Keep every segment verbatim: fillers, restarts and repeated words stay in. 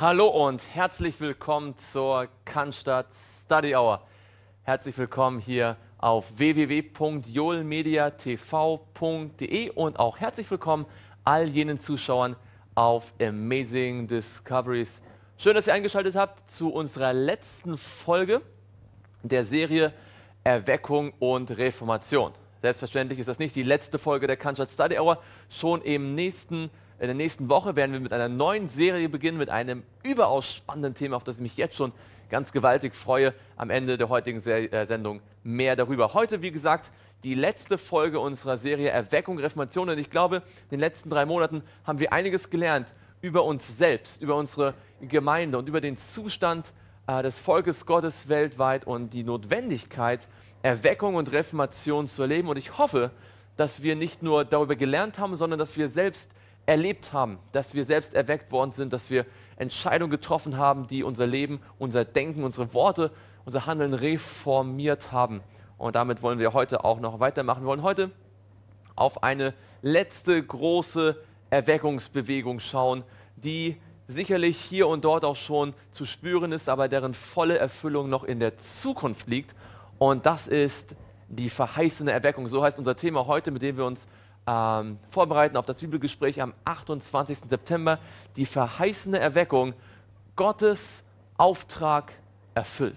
Hallo und herzlich willkommen zur Cannstatt Study Hour. Herzlich willkommen hier auf w w w punkt joelmediatv punkt de und auch herzlich willkommen all jenen Zuschauern auf Amazing Discoveries. Schön, dass ihr eingeschaltet habt zu unserer letzten Folge der Serie Erweckung und Reformation. Selbstverständlich ist das nicht die letzte Folge der Cannstatt Study Hour. Schon im nächsten, in der nächsten Woche werden wir mit einer neuen Serie beginnen, mit einem überaus spannenden Thema, auf das ich mich jetzt schon ganz gewaltig freue. Am Ende der heutigen Se äh, Sendung mehr darüber. Heute, wie gesagt, die letzte Folge unserer Serie Erweckung, Reformation. Und ich glaube, in den letzten drei Monaten haben wir einiges gelernt über uns selbst, über unsere Gemeinde und über den Zustand äh, des Volkes Gottes weltweit und die Notwendigkeit, Erweckung und Reformation zu erleben. Und ich hoffe, dass wir nicht nur darüber gelernt haben, sondern dass wir selbst erlebt haben, dass wir selbst erweckt worden sind, dass wir Entscheidungen getroffen haben, die unser Leben, unser Denken, unsere Worte, unser Handeln reformiert haben. Und damit wollen wir heute auch noch weitermachen. Wir wollen heute auf eine letzte große Erweckungsbewegung schauen, die sicherlich hier und dort auch schon zu spüren ist, aber deren volle Erfüllung noch in der Zukunft liegt. Und das ist die verheißene Erweckung. So heißt unser Thema heute, mit dem wir uns ähm, vorbereiten auf das Bibelgespräch am achtundzwanzigsten September. Die verheißene Erweckung, Gottes Auftrag erfüllt.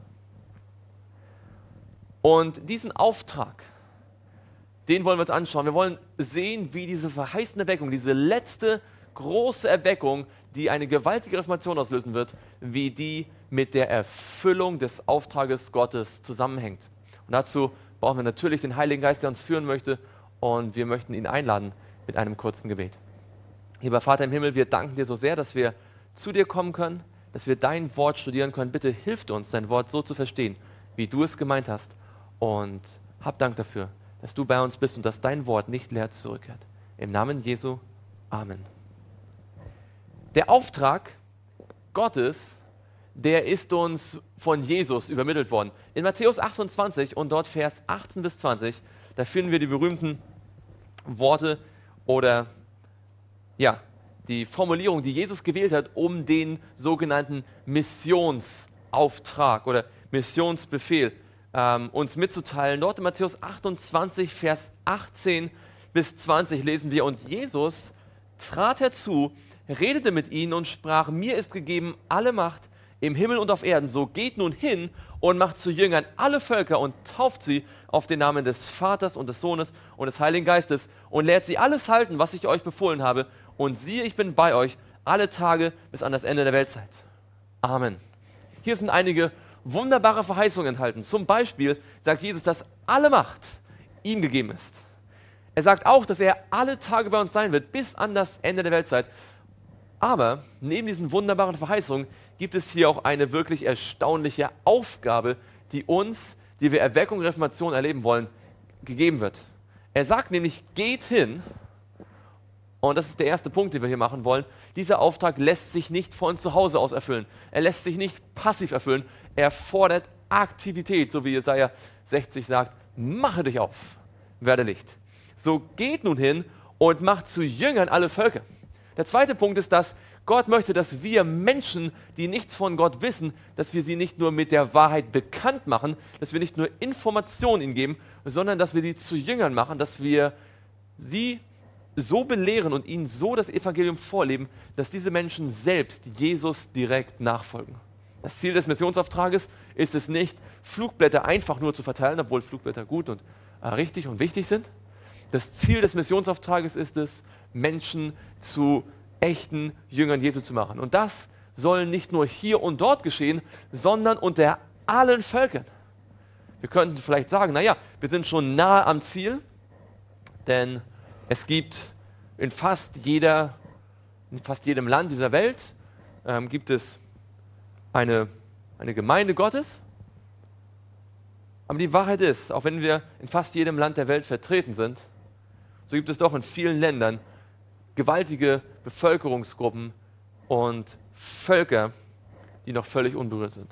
Und diesen Auftrag, den wollen wir uns anschauen. Wir wollen sehen, wie diese verheißene Erweckung, diese letzte große Erweckung, die eine gewaltige Reformation auslösen wird, wie die mit der Erfüllung des Auftrages Gottes zusammenhängt. Und dazu brauchen wir natürlich den Heiligen Geist, der uns führen möchte, und wir möchten ihn einladen mit einem kurzen Gebet. Lieber Vater im Himmel, wir danken dir so sehr, dass wir zu dir kommen können, dass wir dein Wort studieren können. Bitte hilf uns, dein Wort so zu verstehen, wie du es gemeint hast, und hab Dank dafür, dass du bei uns bist und dass dein Wort nicht leer zurückkehrt. Im Namen Jesu, Amen. Der Auftrag Gottes, der ist uns von Jesus übermittelt worden. In Matthäus achtundzwanzig und dort Vers achtzehn bis zwanzig, da finden wir die berühmten Worte oder ja, die Formulierung, die Jesus gewählt hat, um den sogenannten Missionsauftrag oder Missionsbefehl ähm, uns mitzuteilen. Dort in Matthäus achtundzwanzig, Vers achtzehn bis zwanzig lesen wir: Und Jesus trat herzu, redete mit ihnen und sprach: Mir ist gegeben alle Macht im Himmel und auf Erden. So geht nun hin und macht zu Jüngern alle Völker und tauft sie auf den Namen des Vaters und des Sohnes und des Heiligen Geistes und lehrt sie alles halten, was ich euch befohlen habe. Und siehe, ich bin bei euch alle Tage bis an das Ende der Weltzeit. Amen. Hier sind einige wunderbare Verheißungen enthalten. Zum Beispiel sagt Jesus, dass alle Macht ihm gegeben ist. Er sagt auch, dass er alle Tage bei uns sein wird, bis an das Ende der Weltzeit. Aber neben diesen wunderbaren Verheißungen gibt es hier auch eine wirklich erstaunliche Aufgabe, die uns, die wir Erweckung und Reformation erleben wollen, gegeben wird. Er sagt nämlich, geht hin, und das ist der erste Punkt, den wir hier machen wollen. Dieser Auftrag lässt sich nicht von zu Hause aus erfüllen. Er lässt sich nicht passiv erfüllen. Er fordert Aktivität, so wie Jesaja sechzig sagt: Mache dich auf, werde Licht. So geht nun hin und macht zu Jüngern alle Völker. Der zweite Punkt ist, dass Gott möchte, dass wir Menschen, die nichts von Gott wissen, dass wir sie nicht nur mit der Wahrheit bekannt machen, dass wir nicht nur Informationen ihnen geben, sondern dass wir sie zu Jüngern machen, dass wir sie so belehren und ihnen so das Evangelium vorleben, dass diese Menschen selbst Jesus direkt nachfolgen. Das Ziel des Missionsauftrages ist es nicht, Flugblätter einfach nur zu verteilen, obwohl Flugblätter gut und äh, richtig und wichtig sind. Das Ziel des Missionsauftrages ist es, Menschen zu echten Jüngern Jesu zu machen. Und das soll nicht nur hier und dort geschehen, sondern unter allen Völkern. Wir könnten vielleicht sagen, naja, wir sind schon nahe am Ziel, denn es gibt in fast, jeder, in fast jedem Land dieser Welt ähm, gibt es eine, eine Gemeinde Gottes. Aber die Wahrheit ist, auch wenn wir in fast jedem Land der Welt vertreten sind, so gibt es doch in vielen Ländern gewaltige Bevölkerungsgruppen und Völker, die noch völlig unberührt sind.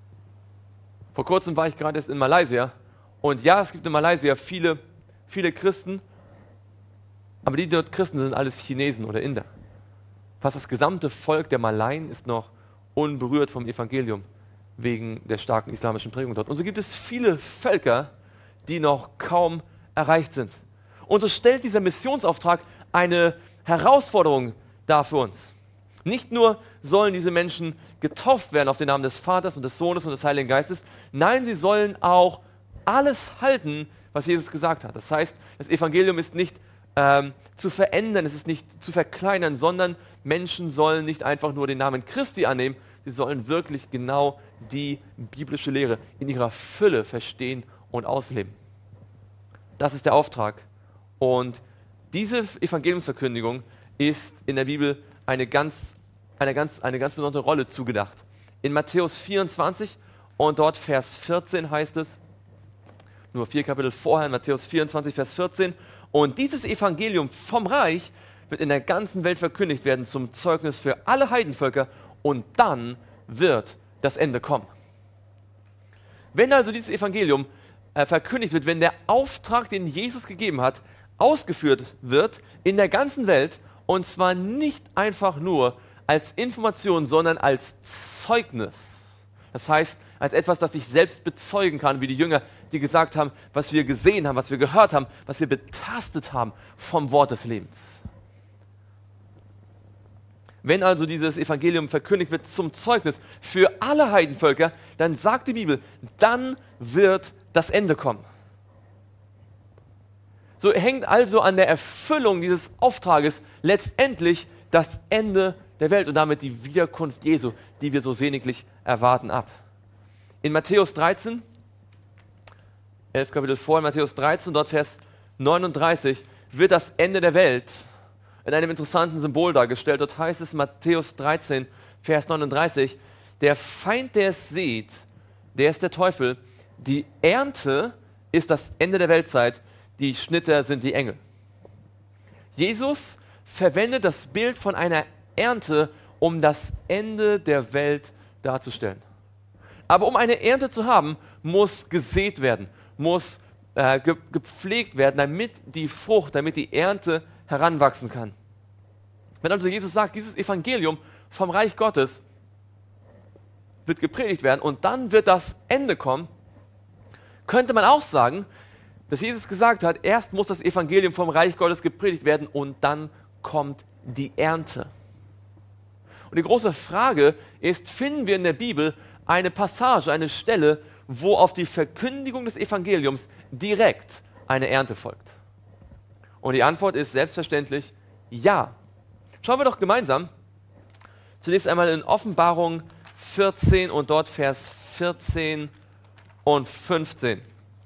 Vor kurzem war ich gerade erst in Malaysia, und ja, es gibt in Malaysia viele, viele Christen, aber die dort Christen sind alles Chinesen oder Inder. Fast das gesamte Volk der Malaien ist noch unberührt vom Evangelium wegen der starken islamischen Prägung dort. Und so gibt es viele Völker, die noch kaum erreicht sind. Und so stellt dieser Missionsauftrag eine Herausforderung dar für uns. Nicht nur sollen diese Menschen getauft werden auf den Namen des Vaters und des Sohnes und des Heiligen Geistes, nein, sie sollen auch alles halten, was Jesus gesagt hat. Das heißt, das Evangelium ist nicht ähm, zu verändern, es ist nicht zu verkleinern, sondern Menschen sollen nicht einfach nur den Namen Christi annehmen, sie sollen wirklich genau die biblische Lehre in ihrer Fülle verstehen und ausleben. Das ist der Auftrag. Und diese Evangeliumsverkündigung ist in der Bibel eine ganz, eine ganz, eine ganz besondere Rolle zugedacht. In Matthäus vierundzwanzig und dort Vers vierzehn heißt es, nur vier Kapitel vorher, in Matthäus vierundzwanzig, Vers vierzehn, und dieses Evangelium vom Reich wird in der ganzen Welt verkündigt werden zum Zeugnis für alle Heidenvölker und dann wird das Ende kommen. Wenn also dieses Evangelium äh, verkündigt wird, wenn der Auftrag, den Jesus gegeben hat, ausgeführt wird in der ganzen Welt, und zwar nicht einfach nur als Information, sondern als Zeugnis. Das heißt, als etwas, das ich selbst bezeugen kann, wie die Jünger, die gesagt haben, was wir gesehen haben, was wir gehört haben, was wir betastet haben vom Wort des Lebens. Wenn also dieses Evangelium verkündigt wird zum Zeugnis für alle Heidenvölker, dann sagt die Bibel, dann wird das Ende kommen. So hängt also an der Erfüllung dieses Auftrages letztendlich das Ende der Welt und damit die Wiederkunft Jesu, die wir so sehnlich erwarten, ab. In Matthäus dreizehn, elf Kapitel vor, in Matthäus dreizehn, dort Vers neununddreißig, wird das Ende der Welt in einem interessanten Symbol dargestellt. Dort heißt es, Matthäus dreizehn, Vers neununddreißig, der Feind, der es sieht, der ist der Teufel. Die Ernte ist das Ende der Weltzeit, die Schnitter sind die Engel. Jesus verwendet das Bild von einer Ernte, um das Ende der Welt darzustellen. Aber um eine Ernte zu haben, muss gesät werden, muss äh, ge gepflegt werden, damit die Frucht, damit die Ernte heranwachsen kann. Wenn also Jesus sagt, dieses Evangelium vom Reich Gottes wird gepredigt werden und dann wird das Ende kommen, könnte man auch sagen, dass Jesus gesagt hat, erst muss das Evangelium vom Reich Gottes gepredigt werden und dann kommt die Ernte. Und die große Frage ist, finden wir in der Bibel eine Passage, eine Stelle, wo auf die Verkündigung des Evangeliums direkt eine Ernte folgt? Und die Antwort ist selbstverständlich ja. Schauen wir doch gemeinsam zunächst einmal in Offenbarung vierzehn und dort Vers vierzehn und fünfzehn.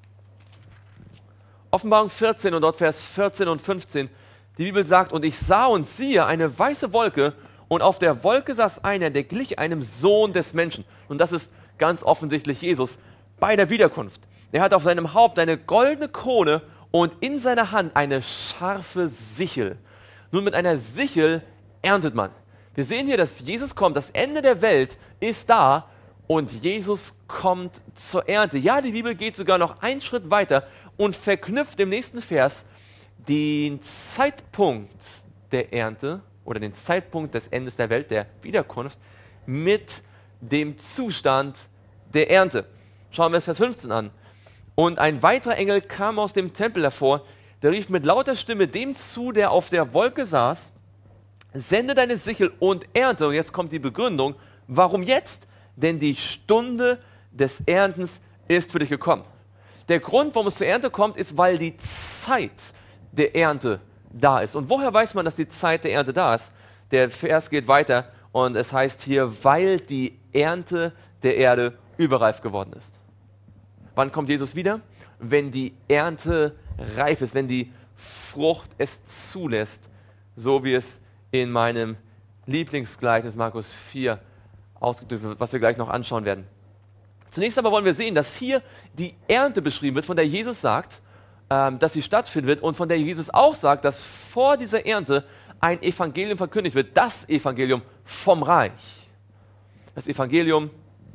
Offenbarung vierzehn und dort Vers vierzehn und fünfzehn. Die Bibel sagt, und ich sah und siehe eine weiße Wolke, und auf der Wolke saß einer, der glich einem Sohn des Menschen. Und das ist ganz offensichtlich Jesus bei der Wiederkunft. Er hat auf seinem Haupt eine goldene Krone und in seiner Hand eine scharfe Sichel. Nun, mit einer Sichel erntet man. Wir sehen hier, dass Jesus kommt. Das Ende der Welt ist da und Jesus kommt zur Ernte. Ja, die Bibel geht sogar noch einen Schritt weiter und verknüpft im nächsten Vers den Zeitpunkt der Ernte oder den Zeitpunkt des Endes der Welt, der Wiederkunft, mit dem Zustand der Ernte. Schauen wir uns Vers fünfzehn an. Und ein weiterer Engel kam aus dem Tempel hervor, der rief mit lauter Stimme dem zu, der auf der Wolke saß, sende deine Sichel und ernte. Und jetzt kommt die Begründung, warum jetzt? Denn die Stunde des Erntens ist für dich gekommen. Der Grund, warum es zur Ernte kommt, ist, weil die Zeit der Ernte da ist. Und woher weiß man, dass die Zeit der Ernte da ist? Der Vers geht weiter und es heißt hier, weil die Ernte der Erde überreif geworden ist. Wann kommt Jesus wieder? Wenn die Ernte reif ist, wenn die Frucht es zulässt, so wie es in meinem Lieblingsgleichnis Markus vier ausgedrückt wird, was wir gleich noch anschauen werden. Zunächst aber wollen wir sehen, dass hier die Ernte beschrieben wird, von der Jesus sagt, ähm, dass sie stattfinden wird und von der Jesus auch sagt, dass vor dieser Ernte ein Evangelium verkündigt wird, das Evangelium vom Reich. Das Evangelium,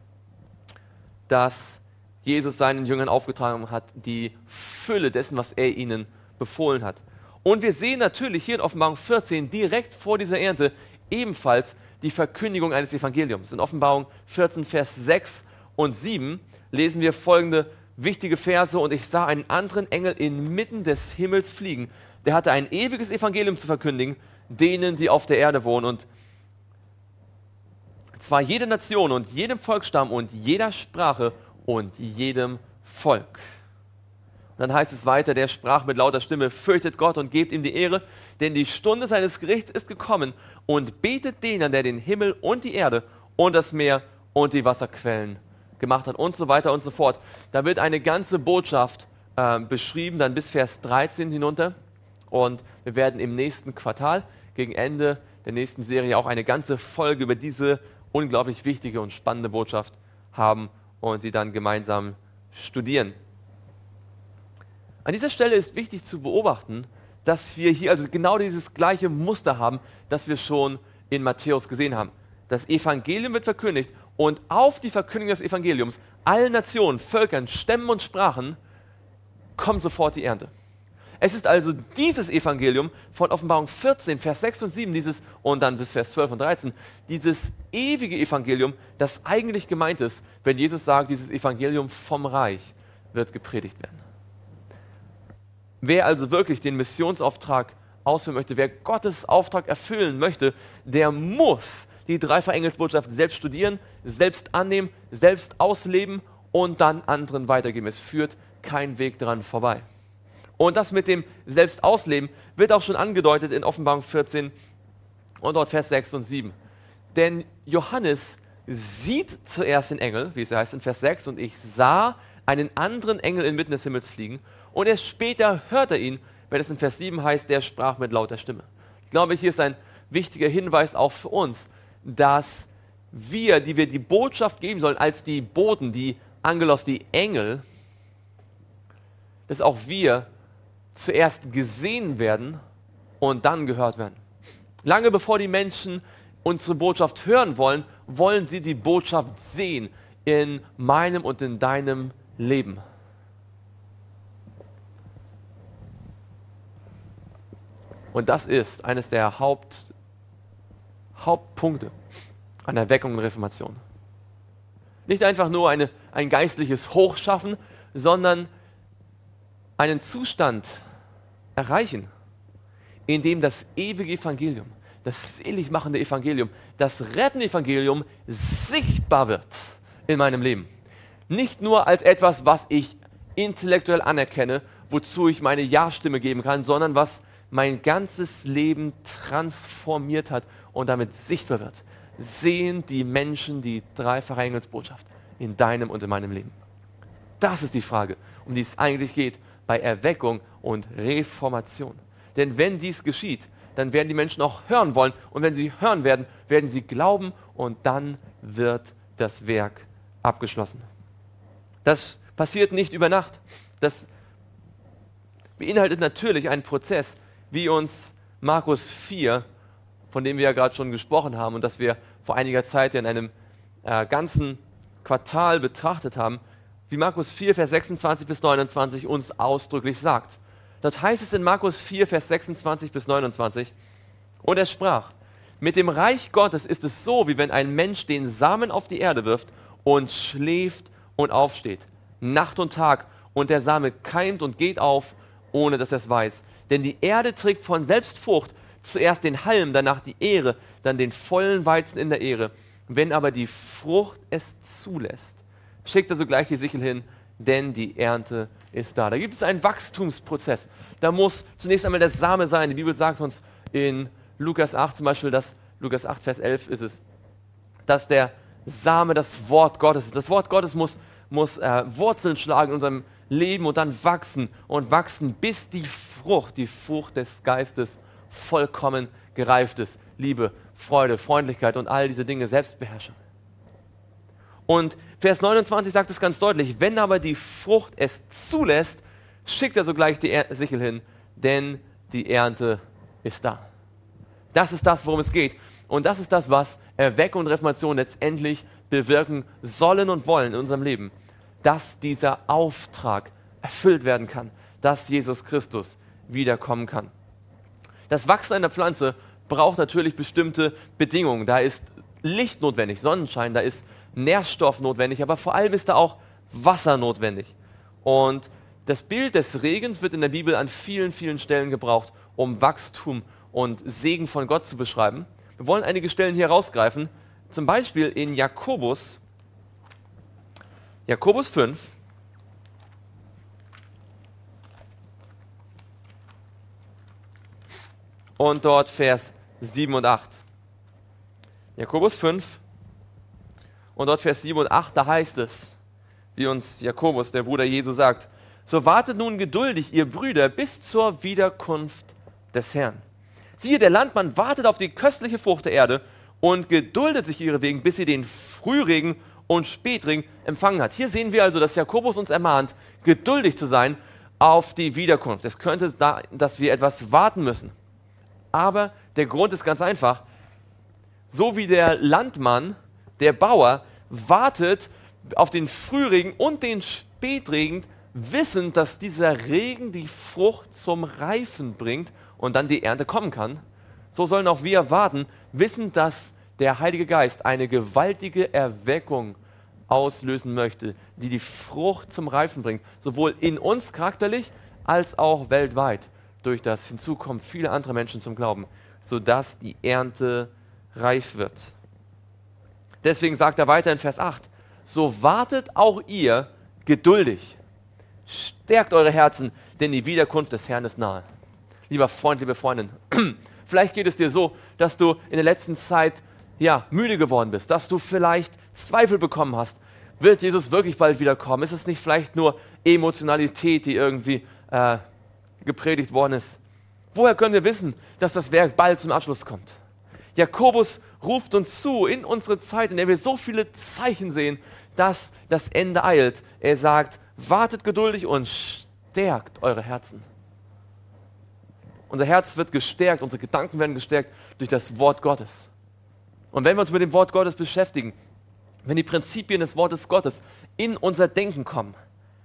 das Jesus seinen Jüngern aufgetragen hat, die Fülle dessen, was er ihnen befohlen hat. Und wir sehen natürlich hier in Offenbarung vierzehn direkt vor dieser Ernte ebenfalls die Verkündigung eines Evangeliums. In Offenbarung vierzehn, Vers sechs und sieben lesen wir folgende wichtige Verse: Und ich sah einen anderen Engel inmitten des Himmels fliegen, der hatte ein ewiges Evangelium zu verkündigen, denen, die auf der Erde wohnen, und zwar jede Nation und jedem Volksstamm und jeder Sprache und jedem Volk. Und dann heißt es weiter, der sprach mit lauter Stimme: Fürchtet Gott und gebt ihm die Ehre, denn die Stunde seines Gerichts ist gekommen, und betet den an, der den Himmel und die Erde und das Meer und die Wasserquellen gemacht hat, und so weiter und so fort. Da wird eine ganze Botschaft äh, beschrieben, dann bis Vers dreizehn hinunter. Und wir werden im nächsten Quartal, gegen Ende der nächsten Serie, auch eine ganze Folge über diese unglaublich wichtige und spannende Botschaft haben und sie dann gemeinsam studieren. An dieser Stelle ist wichtig zu beobachten, dass wir hier also genau dieses gleiche Muster haben, das wir schon in Matthäus gesehen haben. Das Evangelium wird verkündigt und auf die Verkündigung des Evangeliums allen Nationen, Völkern, Stämmen und Sprachen kommt sofort die Ernte. Es ist also dieses Evangelium von Offenbarung vierzehn, Vers sechs und sieben, dieses, und dann bis Vers zwölf und dreizehn, dieses ewige Evangelium, das eigentlich gemeint ist, wenn Jesus sagt, dieses Evangelium vom Reich wird gepredigt werden. Wer also wirklich den Missionsauftrag ausführen möchte, wer Gottes Auftrag erfüllen möchte, der muss die Dreifach-Engelsbotschaft selbst studieren, selbst annehmen, selbst ausleben und dann anderen weitergeben. Es führt kein Weg daran vorbei. Und das mit dem Selbstausleben wird auch schon angedeutet in Offenbarung vierzehn und dort Vers sechs und sieben. Denn Johannes sieht zuerst den Engel, wie es heißt in Vers sechs, und ich sah einen anderen Engel inmitten des Himmels fliegen, und erst später hört er ihn, wenn es in Vers sieben heißt, der sprach mit lauter Stimme. Ich glaube, hier ist ein wichtiger Hinweis auch für uns, dass wir, die wir die Botschaft geben sollen, als die Boten, die Angelos, die Engel, dass auch wir zuerst gesehen werden und dann gehört werden. Lange bevor die Menschen unsere Botschaft hören wollen, wollen sie die Botschaft sehen in meinem und in deinem Leben. Und das ist eines der Haupt, Hauptpunkte an Erweckung und Reformation. Nicht einfach nur eine, ein geistliches Hochschaffen, sondern einen Zustand erreichen, in dem das ewige Evangelium, das seligmachende Evangelium, das rettende Evangelium sichtbar wird in meinem Leben. Nicht nur als etwas, was ich intellektuell anerkenne, wozu ich meine Ja-Stimme geben kann, sondern was mein ganzes Leben transformiert hat und damit sichtbar wird. Sehen die Menschen die dreifache Engelsbotschaft in deinem und in meinem Leben? Das ist die Frage, um die es eigentlich geht bei Erweckung und Reformation. Denn wenn dies geschieht, dann werden die Menschen auch hören wollen. Und wenn sie hören werden, werden sie glauben und dann wird das Werk abgeschlossen. Das passiert nicht über Nacht. Das beinhaltet natürlich einen Prozess, wie uns Markus vier, von dem wir ja gerade schon gesprochen haben und das wir vor einiger Zeit in einem äh, ganzen Quartal betrachtet haben, wie Markus vier, Vers sechsundzwanzig bis neunundzwanzig uns ausdrücklich sagt. Dort heißt es in Markus vier, Vers sechsundzwanzig bis neunundzwanzig, und er sprach: Mit dem Reich Gottes ist es so, wie wenn ein Mensch den Samen auf die Erde wirft und schläft und aufsteht, Nacht und Tag, und der Same keimt und geht auf, ohne dass er es weiß. Denn die Erde trägt von selbst Frucht, zuerst den Halm, danach die Ähre, dann den vollen Weizen in der Ähre. Wenn aber die Frucht es zulässt, schickt er sogleich die Sichel hin, denn die Ernte ist da. Da gibt es einen Wachstumsprozess. Da muss zunächst einmal der Same sein. Die Bibel sagt uns in Lukas acht zum Beispiel, dass, Lukas acht, Vers elf ist es, dass der Same das Wort Gottes ist. Das Wort Gottes muss, muss äh, Wurzeln schlagen in unserem Leben und dann wachsen und wachsen, bis die Frucht, die Frucht des Geistes vollkommen gereift ist. Liebe, Freude, Freundlichkeit und all diese Dinge, Selbstbeherrschung. Und Vers neunundzwanzig sagt es ganz deutlich: Wenn aber die Frucht es zulässt, schickt er sogleich die er- Sichel hin, denn die Ernte ist da. Das ist das, worum es geht. Und das ist das, was Erweckung und Reformation letztendlich bewirken sollen und wollen in unserem Leben. Dass dieser Auftrag erfüllt werden kann, dass Jesus Christus wiederkommen kann. Das Wachsen einer Pflanze braucht natürlich bestimmte Bedingungen. Da ist Licht notwendig, Sonnenschein, da ist Nährstoff notwendig, aber vor allem ist da auch Wasser notwendig. Und das Bild des Regens wird in der Bibel an vielen, vielen Stellen gebraucht, um Wachstum und Segen von Gott zu beschreiben. Wir wollen einige Stellen hier rausgreifen, zum Beispiel in Jakobus, Jakobus fünf. Und dort Vers sieben und acht. Jakobus fünf und dort Vers sieben und acht, da heißt es, wie uns Jakobus, der Bruder Jesu, sagt: So wartet nun geduldig, ihr Brüder, bis zur Wiederkunft des Herrn. Siehe, der Landmann wartet auf die köstliche Frucht der Erde und geduldet sich ihretwegen, bis sie den Frühregen und Spätregen empfangen hat. Hier sehen wir also, dass Jakobus uns ermahnt, geduldig zu sein auf die Wiederkunft. Es könnte sein, dass wir etwas warten müssen. Aber der Grund ist ganz einfach. So wie der Landmann, der Bauer, wartet auf den Frühregen und den Spätregen, wissend, dass dieser Regen die Frucht zum Reifen bringt und dann die Ernte kommen kann, so sollen auch wir warten, wissen, dass der Heilige Geist eine gewaltige Erweckung auslösen möchte, die die Frucht zum Reifen bringt, sowohl in uns charakterlich als auch weltweit. Durch das Hinzukommen vieler anderer Menschen zum Glauben, sodass die Ernte reif wird. Deswegen sagt er weiter in Vers acht, so wartet auch ihr geduldig. Stärkt eure Herzen, denn die Wiederkunft des Herrn ist nahe. Lieber Freund, liebe Freundin, vielleicht geht es dir so, dass du in der letzten Zeit ja, müde geworden bist, dass du vielleicht Zweifel bekommen hast. Wird Jesus wirklich bald wiederkommen? Ist es nicht vielleicht nur Emotionalität, die irgendwie äh, gepredigt worden ist? Woher können wir wissen, dass das Werk bald zum Abschluss kommt? Jakobus ruft uns zu in unsere Zeit, in der wir so viele Zeichen sehen, dass das Ende eilt. Er sagt, wartet geduldig und stärkt eure Herzen. Unser Herz wird gestärkt, unsere Gedanken werden gestärkt durch das Wort Gottes. Und wenn wir uns mit dem Wort Gottes beschäftigen, wenn die Prinzipien des Wortes Gottes in unser Denken kommen,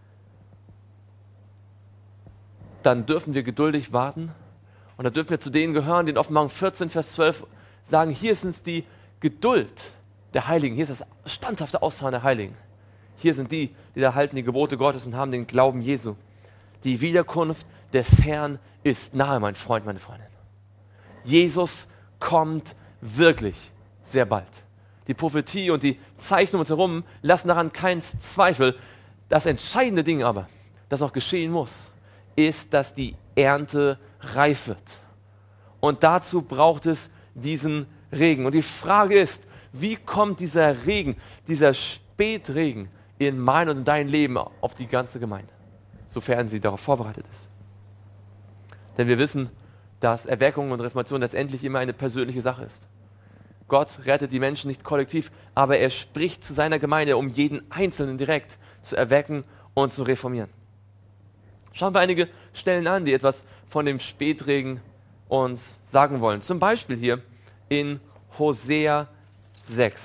dann dürfen wir geduldig warten und dann dürfen wir zu denen gehören, die in Offenbarung vierzehn, Vers zwölf sagen, hier ist uns die Geduld der Heiligen, hier ist das standhafte Ausharren der Heiligen. Hier sind die, die da halten die Gebote Gottes und haben den Glauben Jesu. Die Wiederkunft des Herrn ist nahe, mein Freund, meine Freundin. Jesus kommt wirklich sehr bald. Die Prophetie und die Zeichen um uns herum lassen daran keinen Zweifel. Das entscheidende Ding aber, das auch geschehen muss, ist, dass die Ernte reif wird. Und dazu braucht es diesen Regen. Und die Frage ist, wie kommt dieser Regen, dieser Spätregen in mein und in dein Leben auf die ganze Gemeinde, sofern sie darauf vorbereitet ist? Denn wir wissen, dass Erweckung und Reformation letztendlich immer eine persönliche Sache ist. Gott rettet die Menschen nicht kollektiv, aber er spricht zu seiner Gemeinde, um jeden Einzelnen direkt zu erwecken und zu reformieren. Schauen wir einige Stellen an, die etwas von dem Spätregen uns sagen wollen. Zum Beispiel hier in Hosea sechs.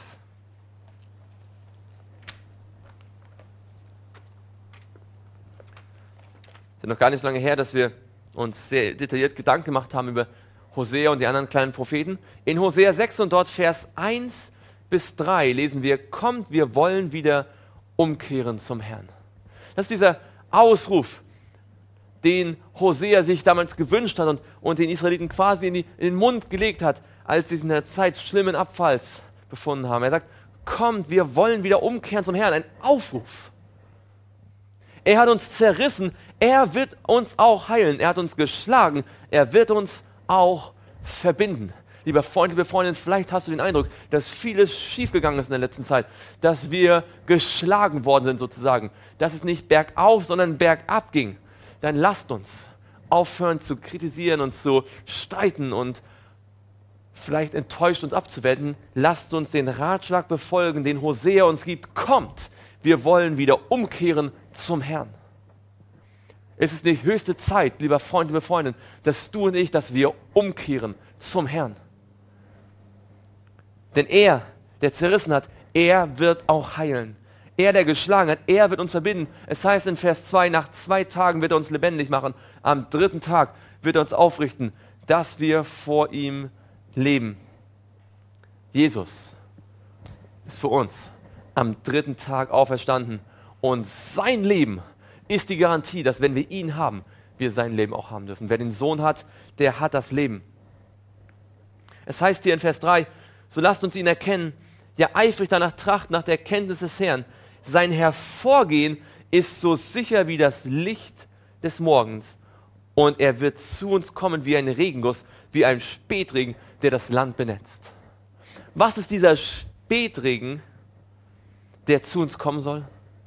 Es ist noch gar nicht so lange her, dass wir uns sehr detailliert Gedanken gemacht haben über Hosea und die anderen kleinen Propheten. In Hosea sechs und dort Vers eins bis drei lesen wir, kommt, wir wollen wieder umkehren zum Herrn. Das ist dieser Ausruf, den Hosea sich damals gewünscht hat und, und den Israeliten quasi in, die, in den Mund gelegt hat, als sie sich in der Zeit schlimmen Abfalls befunden haben. Er sagt, kommt, wir wollen wieder umkehren zum Herrn. Ein Aufruf. Er hat uns zerrissen, er wird uns auch heilen. Er hat uns geschlagen, er wird uns auch verbinden. Lieber Freund, liebe Freundin, vielleicht hast du den Eindruck, dass vieles schiefgegangen ist in der letzten Zeit, dass wir geschlagen worden sind sozusagen, dass es nicht bergauf, sondern bergab ging. Dann lasst uns aufhören zu kritisieren und zu streiten und vielleicht enttäuscht uns abzuwenden. Lasst uns den Ratschlag befolgen, den Hosea uns gibt. Kommt, wir wollen wieder umkehren zum Herrn. Es ist nicht höchste Zeit, lieber Freund, liebe Freundin, dass du und ich, dass wir umkehren zum Herrn. Denn er, der zerrissen hat, er wird auch heilen. Er, der geschlagen hat, er wird uns verbinden. Es heißt in Vers zwei, nach zwei Tagen wird er uns lebendig machen. Am dritten Tag wird er uns aufrichten, dass wir vor ihm leben. Jesus ist für uns am dritten Tag auferstanden und sein Leben ist die Garantie, dass wenn wir ihn haben, wir sein Leben auch haben dürfen. Wer den Sohn hat, der hat das Leben. Es heißt hier in Vers drei, so lasst uns ihn erkennen, ja eifrig danach trachten, nach der Erkenntnis des Herrn. Sein Hervorgehen ist so sicher wie das Licht des Morgens und er wird zu uns kommen wie ein Regenguss, wie ein Spätregen, der das Land benetzt. Was ist dieser Spätregen, der zu uns kommen soll?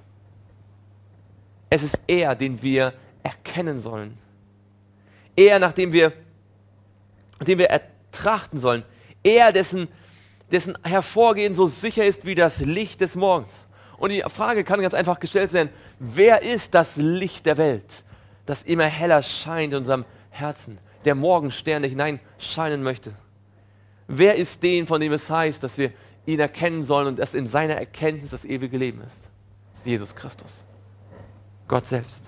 Es ist er, den wir erkennen sollen. Er, nach dem wir, dem wir ertrachten sollen. Er, dessen, dessen Hervorgehen so sicher ist wie das Licht des Morgens. Und die Frage kann ganz einfach gestellt sein, wer ist das Licht der Welt, das immer heller scheint in unserem Herzen, der Morgenstern, der hineinscheinen möchte? Wer ist den, von dem es heißt, dass wir ihn erkennen sollen und dass in seiner Erkenntnis das ewige Leben ist? Das ist Jesus Christus, Gott selbst.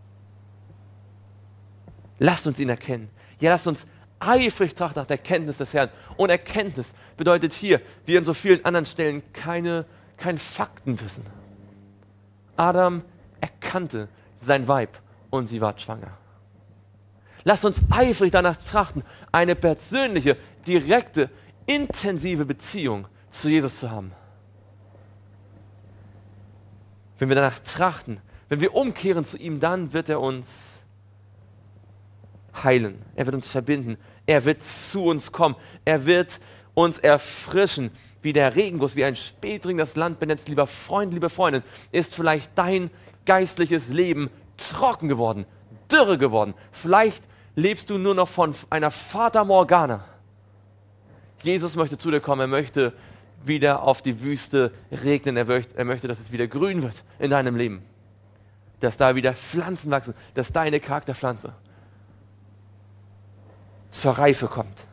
Lasst uns ihn erkennen. Ja, lasst uns eifrig trachten nach der Erkenntnis des Herrn. Und Erkenntnis bedeutet hier, wie an so vielen anderen Stellen, keine, kein Faktenwissen. Adam erkannte sein Weib und sie war schwanger. Lasst uns eifrig danach trachten, eine persönliche, direkte, intensive Beziehung zu Jesus zu haben. Wenn wir danach trachten, wenn wir umkehren zu ihm, dann wird er uns heilen. Er wird uns verbinden. Er wird zu uns kommen. Er wird uns erfrischen, wie der Regenguss, wie ein Spätregen das Land benetzt. Lieber Freund, liebe Freundin, ist vielleicht dein geistliches Leben trocken geworden, dürre geworden. Vielleicht lebst du nur noch von einer Fata Morgana. Jesus möchte zu dir kommen. Er möchte wieder auf die Wüste regnen. Er möchte, er möchte, dass es wieder grün wird in deinem Leben. Dass da wieder Pflanzen wachsen. Dass deine Charakterpflanze zur Reife kommt.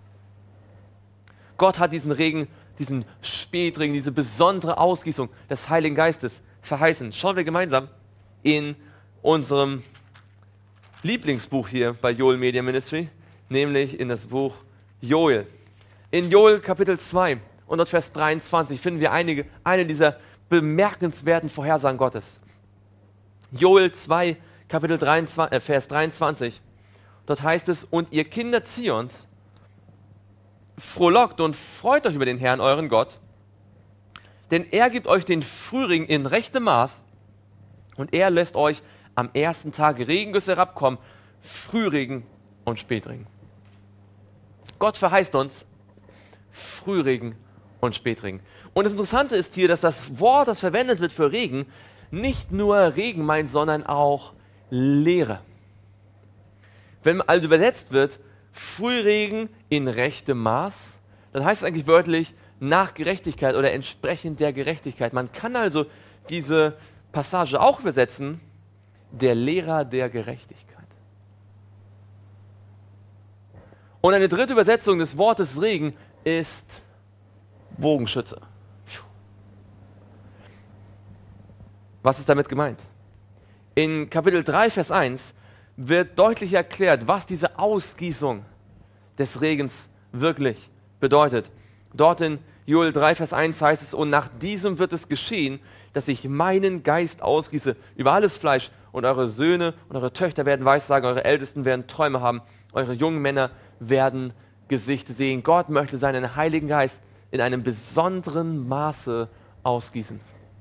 Gott hat diesen Regen, diesen Spätregen, diese besondere Ausgießung des Heiligen Geistes verheißen. Schauen wir gemeinsam in unserem Lieblingsbuch hier bei Joel Media Ministry, nämlich in das Buch Joel. In Joel Kapitel zwei und dort Vers dreiundzwanzig finden wir einige, eine dieser bemerkenswerten Vorhersagen Gottes. Joel zwei, Kapitel dreiundzwanzig, äh, Vers dreiundzwanzig. Dort heißt es, und ihr Kinder Zions, frohlockt und freut euch über den Herrn, euren Gott, denn er gibt euch den Frühregen in rechtem Maß und er lässt euch am ersten Tag Regengüsse herabkommen, Frühregen und Spätregen. Gott verheißt uns Frühregen und Spätregen. Und das Interessante ist hier, dass das Wort, das verwendet wird für Regen, nicht nur Regen meint, sondern auch Leere. Wenn also übersetzt wird, Frühregen in rechtem Maß, dann heißt es eigentlich wörtlich nach Gerechtigkeit oder entsprechend der Gerechtigkeit. Man kann also diese Passage auch übersetzen, der Lehrer der Gerechtigkeit. Und eine dritte Übersetzung des Wortes Regen ist Bogenschütze. Was ist damit gemeint? In Kapitel drei, Vers eins wird deutlich erklärt, was diese Ausgießung des Regens wirklich bedeutet. Dort in Joel drei, Vers eins heißt es, und nach diesem wird es geschehen, dass ich meinen Geist ausgieße über alles Fleisch und eure Söhne und eure Töchter werden Weissagen, eure Ältesten werden Träume haben, eure jungen Männer werden Gesichter sehen. Gott möchte seinen Heiligen Geist in einem besonderen Maße ausgießen.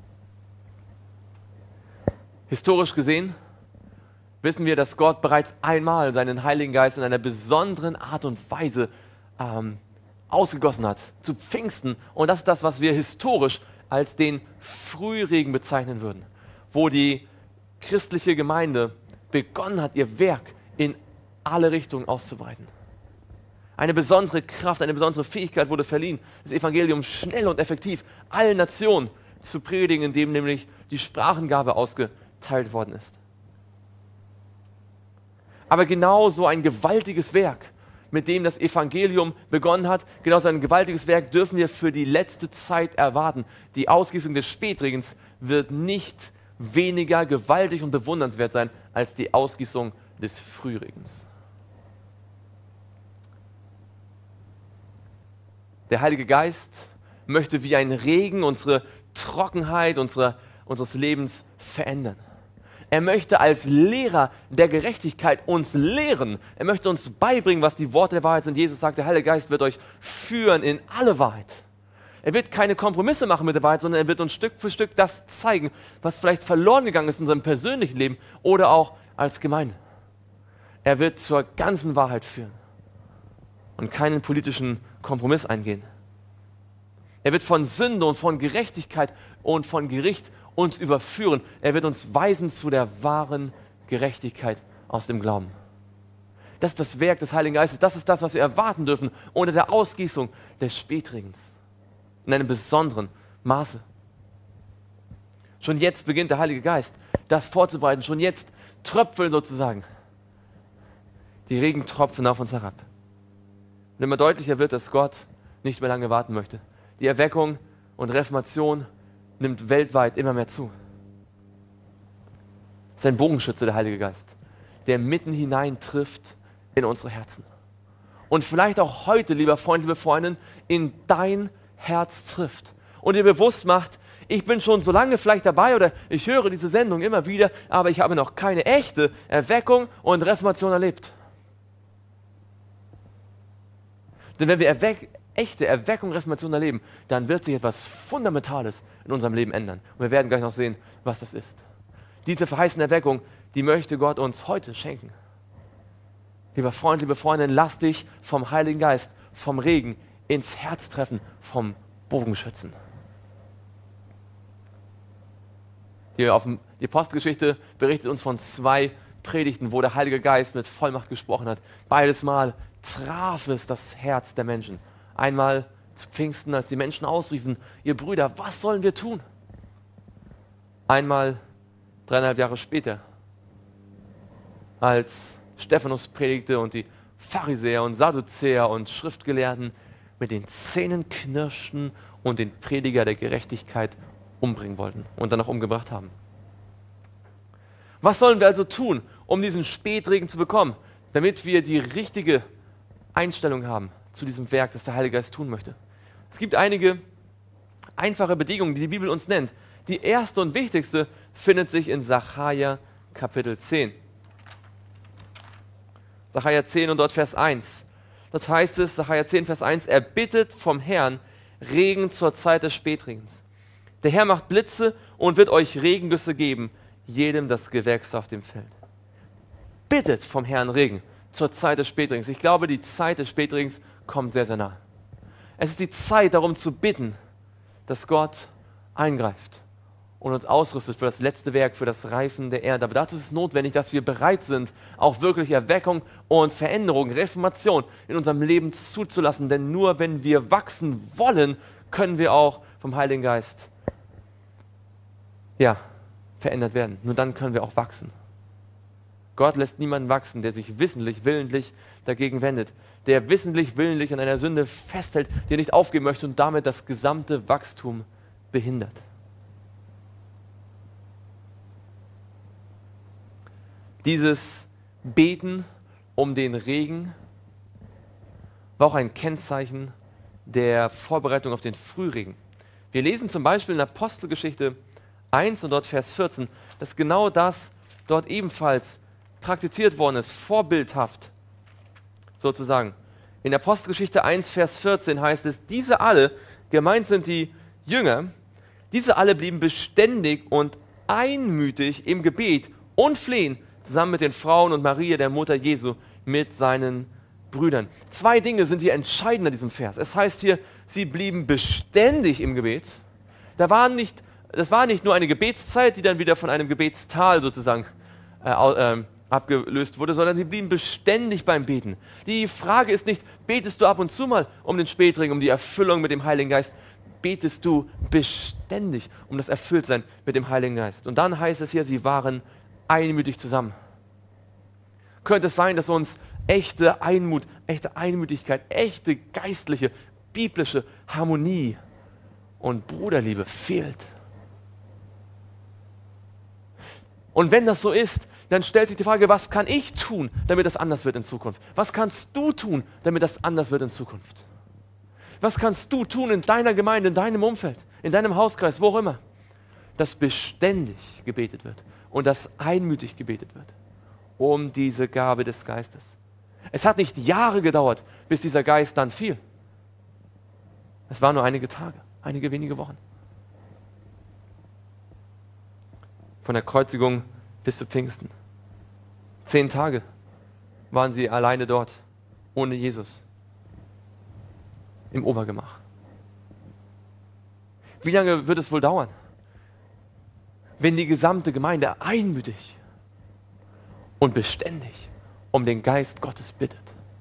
Historisch gesehen wissen wir, dass Gott bereits einmal seinen Heiligen Geist in einer besonderen Art und Weise ähm, ausgegossen hat, zu Pfingsten. Und das ist das, was wir historisch als den Frühregen bezeichnen würden, wo die christliche Gemeinde begonnen hat, ihr Werk in alle Richtungen auszubreiten. Eine besondere Kraft, eine besondere Fähigkeit wurde verliehen, das Evangelium schnell und effektiv allen Nationen zu predigen, indem nämlich die Sprachengabe ausgeteilt worden ist. Aber genau so ein gewaltiges Werk, mit dem das Evangelium begonnen hat, genau so ein gewaltiges Werk dürfen wir für die letzte Zeit erwarten. Die Ausgießung des Spätregens wird nicht weniger gewaltig und bewundernswert sein als die Ausgießung des Frühregens. Der Heilige Geist möchte wie ein Regen unsere Trockenheit unsere, unseres Lebens verändern. Er möchte als Lehrer der Gerechtigkeit uns lehren. Er möchte uns beibringen, was die Worte der Wahrheit sind. Jesus sagt, der Heilige Geist wird euch führen in alle Wahrheit. Er wird keine Kompromisse machen mit der Wahrheit, sondern er wird uns Stück für Stück das zeigen, was vielleicht verloren gegangen ist in unserem persönlichen Leben oder auch als Gemeinde. Er wird zur ganzen Wahrheit führen und keinen politischen Kompromiss eingehen. Er wird von Sünde und von Gerechtigkeit und von Gericht uns überführen. Er wird uns weisen zu der wahren Gerechtigkeit aus dem Glauben. Das ist das Werk des Heiligen Geistes. Das ist das, was wir erwarten dürfen unter der Ausgießung des Spätregens. In einem besonderen Maße. Schon jetzt beginnt der Heilige Geist, das vorzubereiten. Schon jetzt tröpfeln sozusagen die Regentropfen auf uns herab. Und immer deutlicher wird, dass Gott nicht mehr lange warten möchte. Die Erweckung und Reformation nimmt weltweit immer mehr zu. Es ist ein Bogenschütze, der Heilige Geist, der mitten hinein trifft in unsere Herzen. Und vielleicht auch heute, lieber Freund, liebe Freundin, in dein Herz trifft und dir bewusst macht, ich bin schon so lange vielleicht dabei oder ich höre diese Sendung immer wieder, aber ich habe noch keine echte Erweckung und Reformation erlebt. Denn wenn wir erweck, echte Erweckung und Reformation erleben, dann wird sich etwas Fundamentales in unserem Leben ändern. Und wir werden gleich noch sehen, was das ist. Diese verheißene Erweckung, die möchte Gott uns heute schenken. Lieber Freund, liebe Freundin, lass dich vom Heiligen Geist, vom Regen ins Herz treffen, vom Bogenschützen. Hier auf dem, die Apostelgeschichte berichtet uns von zwei Predigten, wo der Heilige Geist mit Vollmacht gesprochen hat. Beides Mal traf es das Herz der Menschen. Einmal zu Pfingsten, als die Menschen ausriefen, ihr Brüder, was sollen wir tun? Einmal dreieinhalb Jahre später, als Stephanus predigte und die Pharisäer und Sadduzäer und Schriftgelehrten mit den Zähnen knirschten und den Prediger der Gerechtigkeit umbringen wollten und dann auch umgebracht haben. Was sollen wir also tun, um diesen Spätregen zu bekommen, damit wir die richtige Einstellung haben zu diesem Werk, das der Heilige Geist tun möchte? Es gibt einige einfache Bedingungen, die die Bibel uns nennt. Die erste und wichtigste findet sich in Sacharja Kapitel zehn. Sacharja zehn und dort Vers eins. Dort heißt es, Sacharja zehn, Vers eins, er bittet vom Herrn Regen zur Zeit des Spätregens. Der Herr macht Blitze und wird euch Regengüsse geben, jedem das Gewächs auf dem Feld. Bittet vom Herrn Regen zur Zeit des Spätregens. Ich glaube, die Zeit des Spätregens kommt sehr, sehr nah. Es ist die Zeit, darum zu bitten, dass Gott eingreift und uns ausrüstet für das letzte Werk, für das Reifen der Erde. Aber dazu ist es notwendig, dass wir bereit sind, auch wirklich Erweckung und Veränderung, Reformation in unserem Leben zuzulassen. Denn nur wenn wir wachsen wollen, können wir auch vom Heiligen Geist ja, verändert werden. Nur dann können wir auch wachsen. Gott lässt niemanden wachsen, der sich wissentlich, willentlich dagegen wendet, der wissentlich, willentlich an einer Sünde festhält, die er nicht aufgeben möchte und damit das gesamte Wachstum behindert. Dieses Beten um den Regen war auch ein Kennzeichen der Vorbereitung auf den Frühregen. Wir lesen zum Beispiel in Apostelgeschichte eins und dort Vers vierzehn, dass genau das dort ebenfalls praktiziert worden ist, vorbildhaft sozusagen. In Apostelgeschichte eins, Vers vierzehn heißt es, diese alle, gemeint sind die Jünger, diese alle blieben beständig und einmütig im Gebet und Flehen, zusammen mit den Frauen und Maria, der Mutter Jesu, mit seinen Brüdern. Zwei Dinge sind hier entscheidend an diesem Vers. Es heißt hier, sie blieben beständig im Gebet. Da waren nicht, das war nicht nur eine Gebetszeit, die dann wieder von einem Gebetstal sozusagen äh, äh, abgelöst wurde, sondern sie blieben beständig beim Beten. Die Frage ist nicht, betest du ab und zu mal um den Spätregen, um die Erfüllung mit dem Heiligen Geist? Betest du beständig um das Erfülltsein mit dem Heiligen Geist? Und dann heißt es hier, sie waren einmütig zusammen. Könnte es sein, dass uns echte Einmut, echte Einmütigkeit, echte geistliche, biblische Harmonie und Bruderliebe fehlt? Und wenn das so ist, dann stellt sich die Frage, was kann ich tun, damit das anders wird in Zukunft? Was kannst du tun, damit das anders wird in Zukunft? Was kannst du tun in deiner Gemeinde, in deinem Umfeld, in deinem Hauskreis, wo auch immer, dass beständig gebetet wird und dass einmütig gebetet wird um diese Gabe des Geistes? Es hat nicht Jahre gedauert, bis dieser Geist dann fiel. Es waren nur einige Tage, einige wenige Wochen. Von der Kreuzigung bis zu Pfingsten. Zehn Tage waren sie alleine dort, ohne Jesus, im Obergemach. Wie lange wird es wohl dauern, wenn die gesamte Gemeinde einmütig und beständig um den Geist Gottes bittet?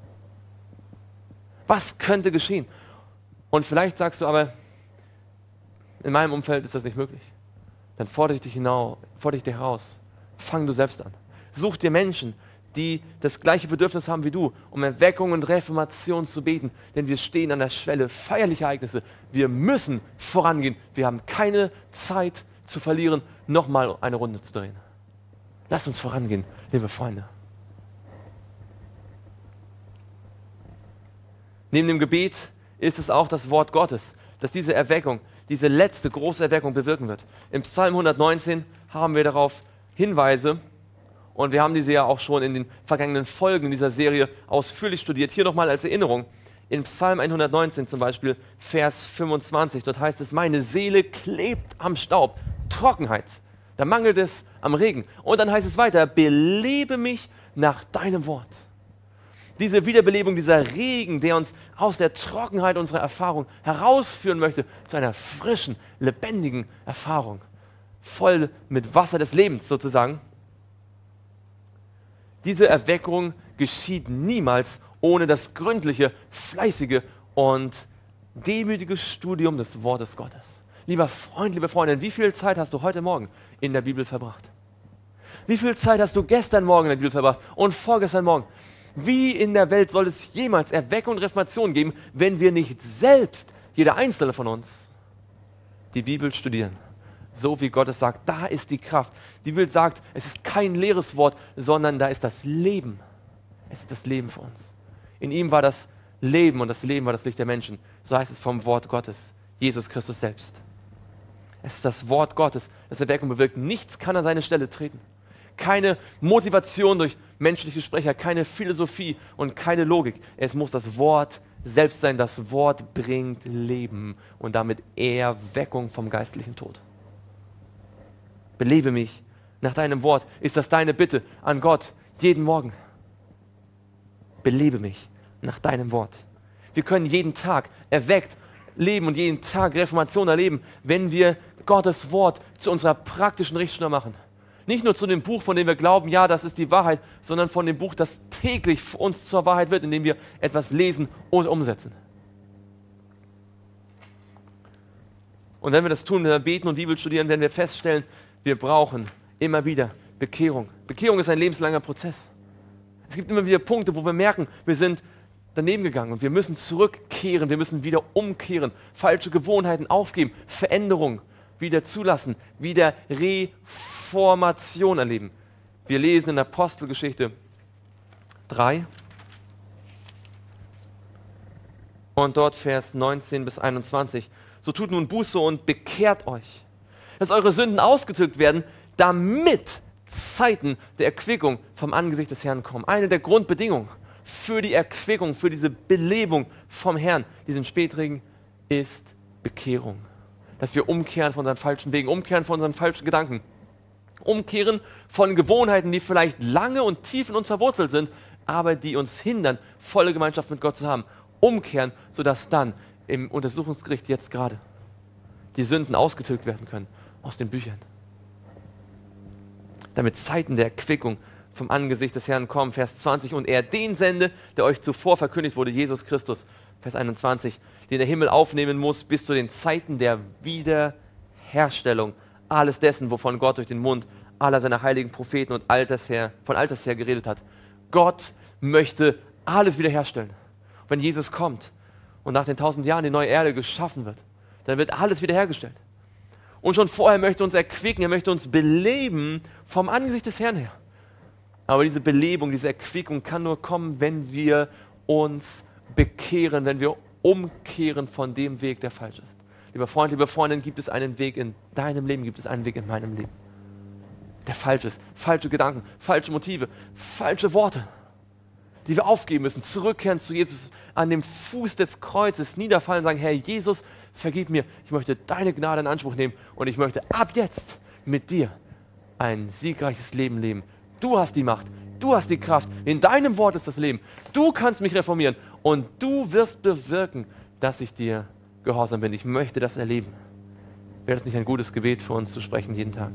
Was könnte geschehen? Und vielleicht sagst du aber, in meinem Umfeld ist das nicht möglich. Dann fordere ich dich hinaus, fordere ich dich heraus. Fang du selbst an. Such dir Menschen, die das gleiche Bedürfnis haben wie du, um Erweckung und Reformation zu beten. Denn wir stehen an der Schwelle feierlicher Ereignisse. Wir müssen vorangehen. Wir haben keine Zeit zu verlieren, nochmal eine Runde zu drehen. Lasst uns vorangehen, liebe Freunde. Neben dem Gebet ist es auch das Wort Gottes, das diese Erweckung, diese letzte große Erweckung bewirken wird. Im Psalm hundertneunzehn haben wir darauf Hinweise und wir haben diese ja auch schon in den vergangenen Folgen dieser Serie ausführlich studiert. Hier nochmal als Erinnerung. In Psalm hundertneunzehn zum Beispiel, Vers fünfundzwanzig, dort heißt es, meine Seele klebt am Staub, Trockenheit, da mangelt es am Regen. Und dann heißt es weiter, belebe mich nach deinem Wort. Diese Wiederbelebung, dieser Regen, der uns aus der Trockenheit unserer Erfahrung herausführen möchte zu einer frischen, lebendigen Erfahrung, voll mit Wasser des Lebens sozusagen. Diese Erweckung geschieht niemals ohne das gründliche, fleißige und demütige Studium des Wortes Gottes. Lieber Freund, liebe Freundin, wie viel Zeit hast du heute Morgen in der Bibel verbracht? Wie viel Zeit hast du gestern Morgen in der Bibel verbracht und vorgestern Morgen? Wie in der Welt soll es jemals Erweckung und Reformation geben, wenn wir nicht selbst, jeder Einzelne von uns, die Bibel studieren? So wie Gott es sagt, da ist die Kraft. Die Bibel sagt, es ist kein leeres Wort, sondern da ist das Leben. Es ist das Leben für uns. In ihm war das Leben und das Leben war das Licht der Menschen. So heißt es vom Wort Gottes, Jesus Christus selbst. Es ist das Wort Gottes, das Erweckung bewirkt. Nichts kann an seine Stelle treten. Keine Motivation durch menschliche Sprecher, keine Philosophie und keine Logik. Es muss das Wort selbst sein. Das Wort bringt Leben und damit Erweckung vom geistlichen Tod. Belebe mich nach deinem Wort. Ist das deine Bitte an Gott jeden Morgen? Belebe mich nach deinem Wort. Wir können jeden Tag erweckt leben und jeden Tag Reformation erleben, wenn wir Gottes Wort zu unserer praktischen Richtschnur machen. Nicht nur zu dem Buch, von dem wir glauben, ja, das ist die Wahrheit, sondern von dem Buch, das täglich für uns zur Wahrheit wird, indem wir etwas lesen und umsetzen. Und wenn wir das tun, wenn wir beten und Bibel studieren, werden wir feststellen, wir brauchen immer wieder Bekehrung. Bekehrung ist ein lebenslanger Prozess. Es gibt immer wieder Punkte, wo wir merken, wir sind daneben gegangen und wir müssen zurückkehren, wir müssen wieder umkehren, falsche Gewohnheiten aufgeben, Veränderung wieder zulassen, wieder Reformation erleben. Wir lesen in Apostelgeschichte drei und dort Vers neunzehn bis einundzwanzig. So tut nun Buße und bekehrt euch, dass eure Sünden ausgetilgt werden, damit Zeiten der Erquickung vom Angesicht des Herrn kommen. Eine der Grundbedingungen für die Erquickung, für diese Belebung vom Herrn, diesen Spätregen, ist Bekehrung. Dass wir umkehren von unseren falschen Wegen, umkehren von unseren falschen Gedanken, umkehren von Gewohnheiten, die vielleicht lange und tief in uns verwurzelt sind, aber die uns hindern, volle Gemeinschaft mit Gott zu haben. Umkehren, sodass dann im Untersuchungsgericht jetzt gerade die Sünden ausgetilgt werden können aus den Büchern. Damit Zeiten der Erquickung vom Angesicht des Herrn kommen, Vers zwanzig, und er den sende, der euch zuvor verkündigt wurde, Jesus Christus, Vers einundzwanzig, den der Himmel aufnehmen muss bis zu den Zeiten der Wiederherstellung alles dessen, wovon Gott durch den Mund aller seiner heiligen Propheten und alters her, von alters her geredet hat. Gott möchte alles wiederherstellen. Und wenn Jesus kommt und nach den tausend Jahren die neue Erde geschaffen wird, dann wird alles wiederhergestellt. Und schon vorher möchte er uns erquicken, er möchte uns beleben vom Angesicht des Herrn her. Aber diese Belebung, diese Erquickung kann nur kommen, wenn wir uns bekehren, wenn wir umkehren von dem Weg, der falsch ist. Lieber Freund, liebe Freundin, gibt es einen Weg in deinem Leben, gibt es einen Weg in meinem Leben, der falsch ist. Falsche Gedanken, falsche Motive, falsche Worte, die wir aufgeben müssen, zurückkehren zu Jesus, an dem Fuß des Kreuzes niederfallen und sagen, Herr Jesus, vergib mir, ich möchte deine Gnade in Anspruch nehmen und ich möchte ab jetzt mit dir ein siegreiches Leben leben. Du hast die Macht, du hast die Kraft, in deinem Wort ist das Leben. Du kannst mich reformieren und du wirst bewirken, dass ich dir gehorsam bin. Ich möchte das erleben. Wäre das nicht ein gutes Gebet für uns zu sprechen jeden Tag?